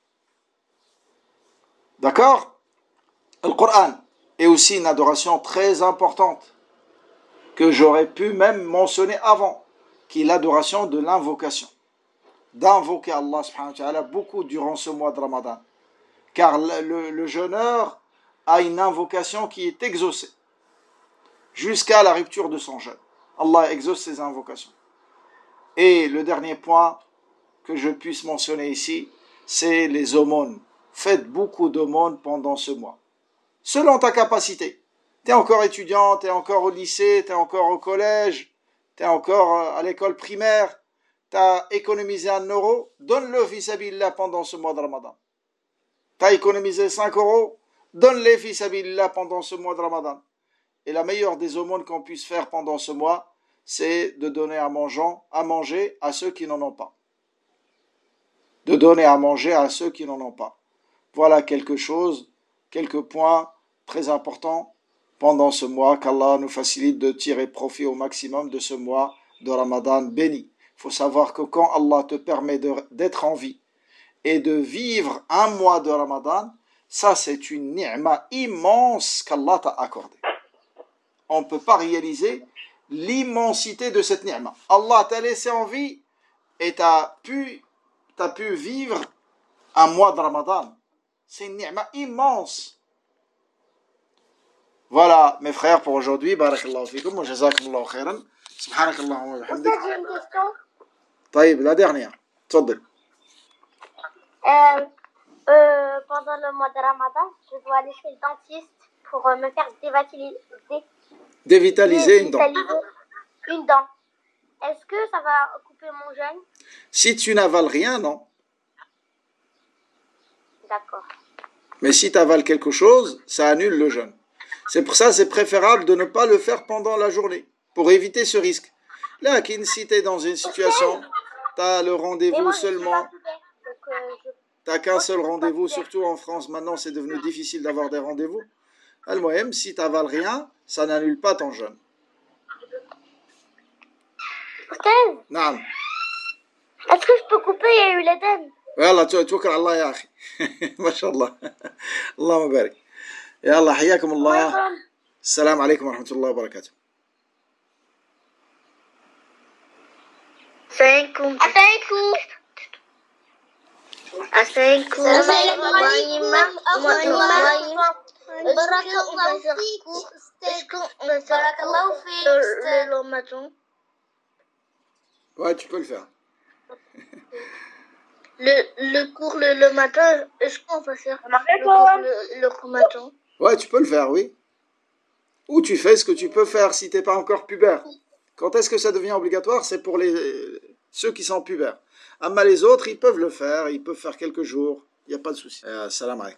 D'accord? Le Coran est aussi une adoration très importante que j'aurais pu même mentionner avant, qui est l'adoration de l'invocation. D'invoquer Allah subhanahu wa ta'ala beaucoup durant ce mois de Ramadan. Car le jeûneur a une invocation qui est exaucée jusqu'à la rupture de son jeûne. Allah exauce ses invocations. Et le dernier point que je puisse mentionner ici, c'est les aumônes. Faites beaucoup d'aumônes pendant ce mois. Selon ta capacité. Tu es encore étudiant, tu es encore au lycée, tu es encore au collège, tu es encore à l'école primaire, tu as économisé 1 euro, donne-le fi sabilillah pendant ce mois de Ramadan. Tu as économisé 5 euros, donne-les fi sabilillah pendant ce mois de Ramadan. Et la meilleure des aumônes qu'on puisse faire pendant ce mois, c'est de donner à manger à ceux qui n'en ont pas. De donner à manger à ceux qui n'en ont pas. Voilà quelques points très importants pendant ce mois, qu'Allah nous facilite de tirer profit au maximum de ce mois de Ramadan béni. Il faut savoir que quand Allah te permet d'être en vie et de vivre un mois de Ramadan, ça c'est une ni'ma immense qu'Allah t'a accordée. On ne peut pas réaliser l'immensité de cette ni'ma. Allah t'a laissé en vie et t'as pu vivre un mois de Ramadan. C'est une ni'ma immense. Voilà, mes frères, pour aujourd'hui. Barakallahu fikum wa jazakumullahu khairan. Subhanakallahumma wa bihamdik. J'ai une question. طيب, la dernière. تفضل. Pendant le mois de Ramadan, je dois aller chez le dentiste pour me faire Dévitaliser une dent. Une dent. Est-ce que ça va couper mon jeûne? Si tu n'avales rien, non. D'accord. Mais si tu avales quelque chose, ça annule le jeûne. C'est pour ça c'est préférable de ne pas le faire pendant la journée, pour éviter ce risque. Là, si tu es dans une situation, tu as le rendez-vous seulement. Tu n'as qu'un seul rendez-vous, surtout en France. Maintenant, c'est devenu difficile d'avoir des rendez-vous. Al-Mohem, si tu n'avales rien, ça n'annule pas ton jeûne. Naam. Est-ce que je peux couper? Il y a eu l'Éden. يلا توكل على الله يا أخي. ما شاء الله. اللهم بارك. يلا حياكم الله. السلام عليكم ورحمة الله وبركاته. Assalamu alaikum. Ouais, tu peux le faire. Le cours le matin, est-ce qu'on va faire le cours matin? Ouais, tu peux le faire, oui. Ou tu fais ce que tu peux faire si tu n'es pas encore pubère. Quand est-ce que ça devient obligatoire? C'est pour ceux qui sont pubères. Mais les autres, ils peuvent le faire, ils peuvent faire quelques jours. Il n'y a pas de souci. Salam alaikum.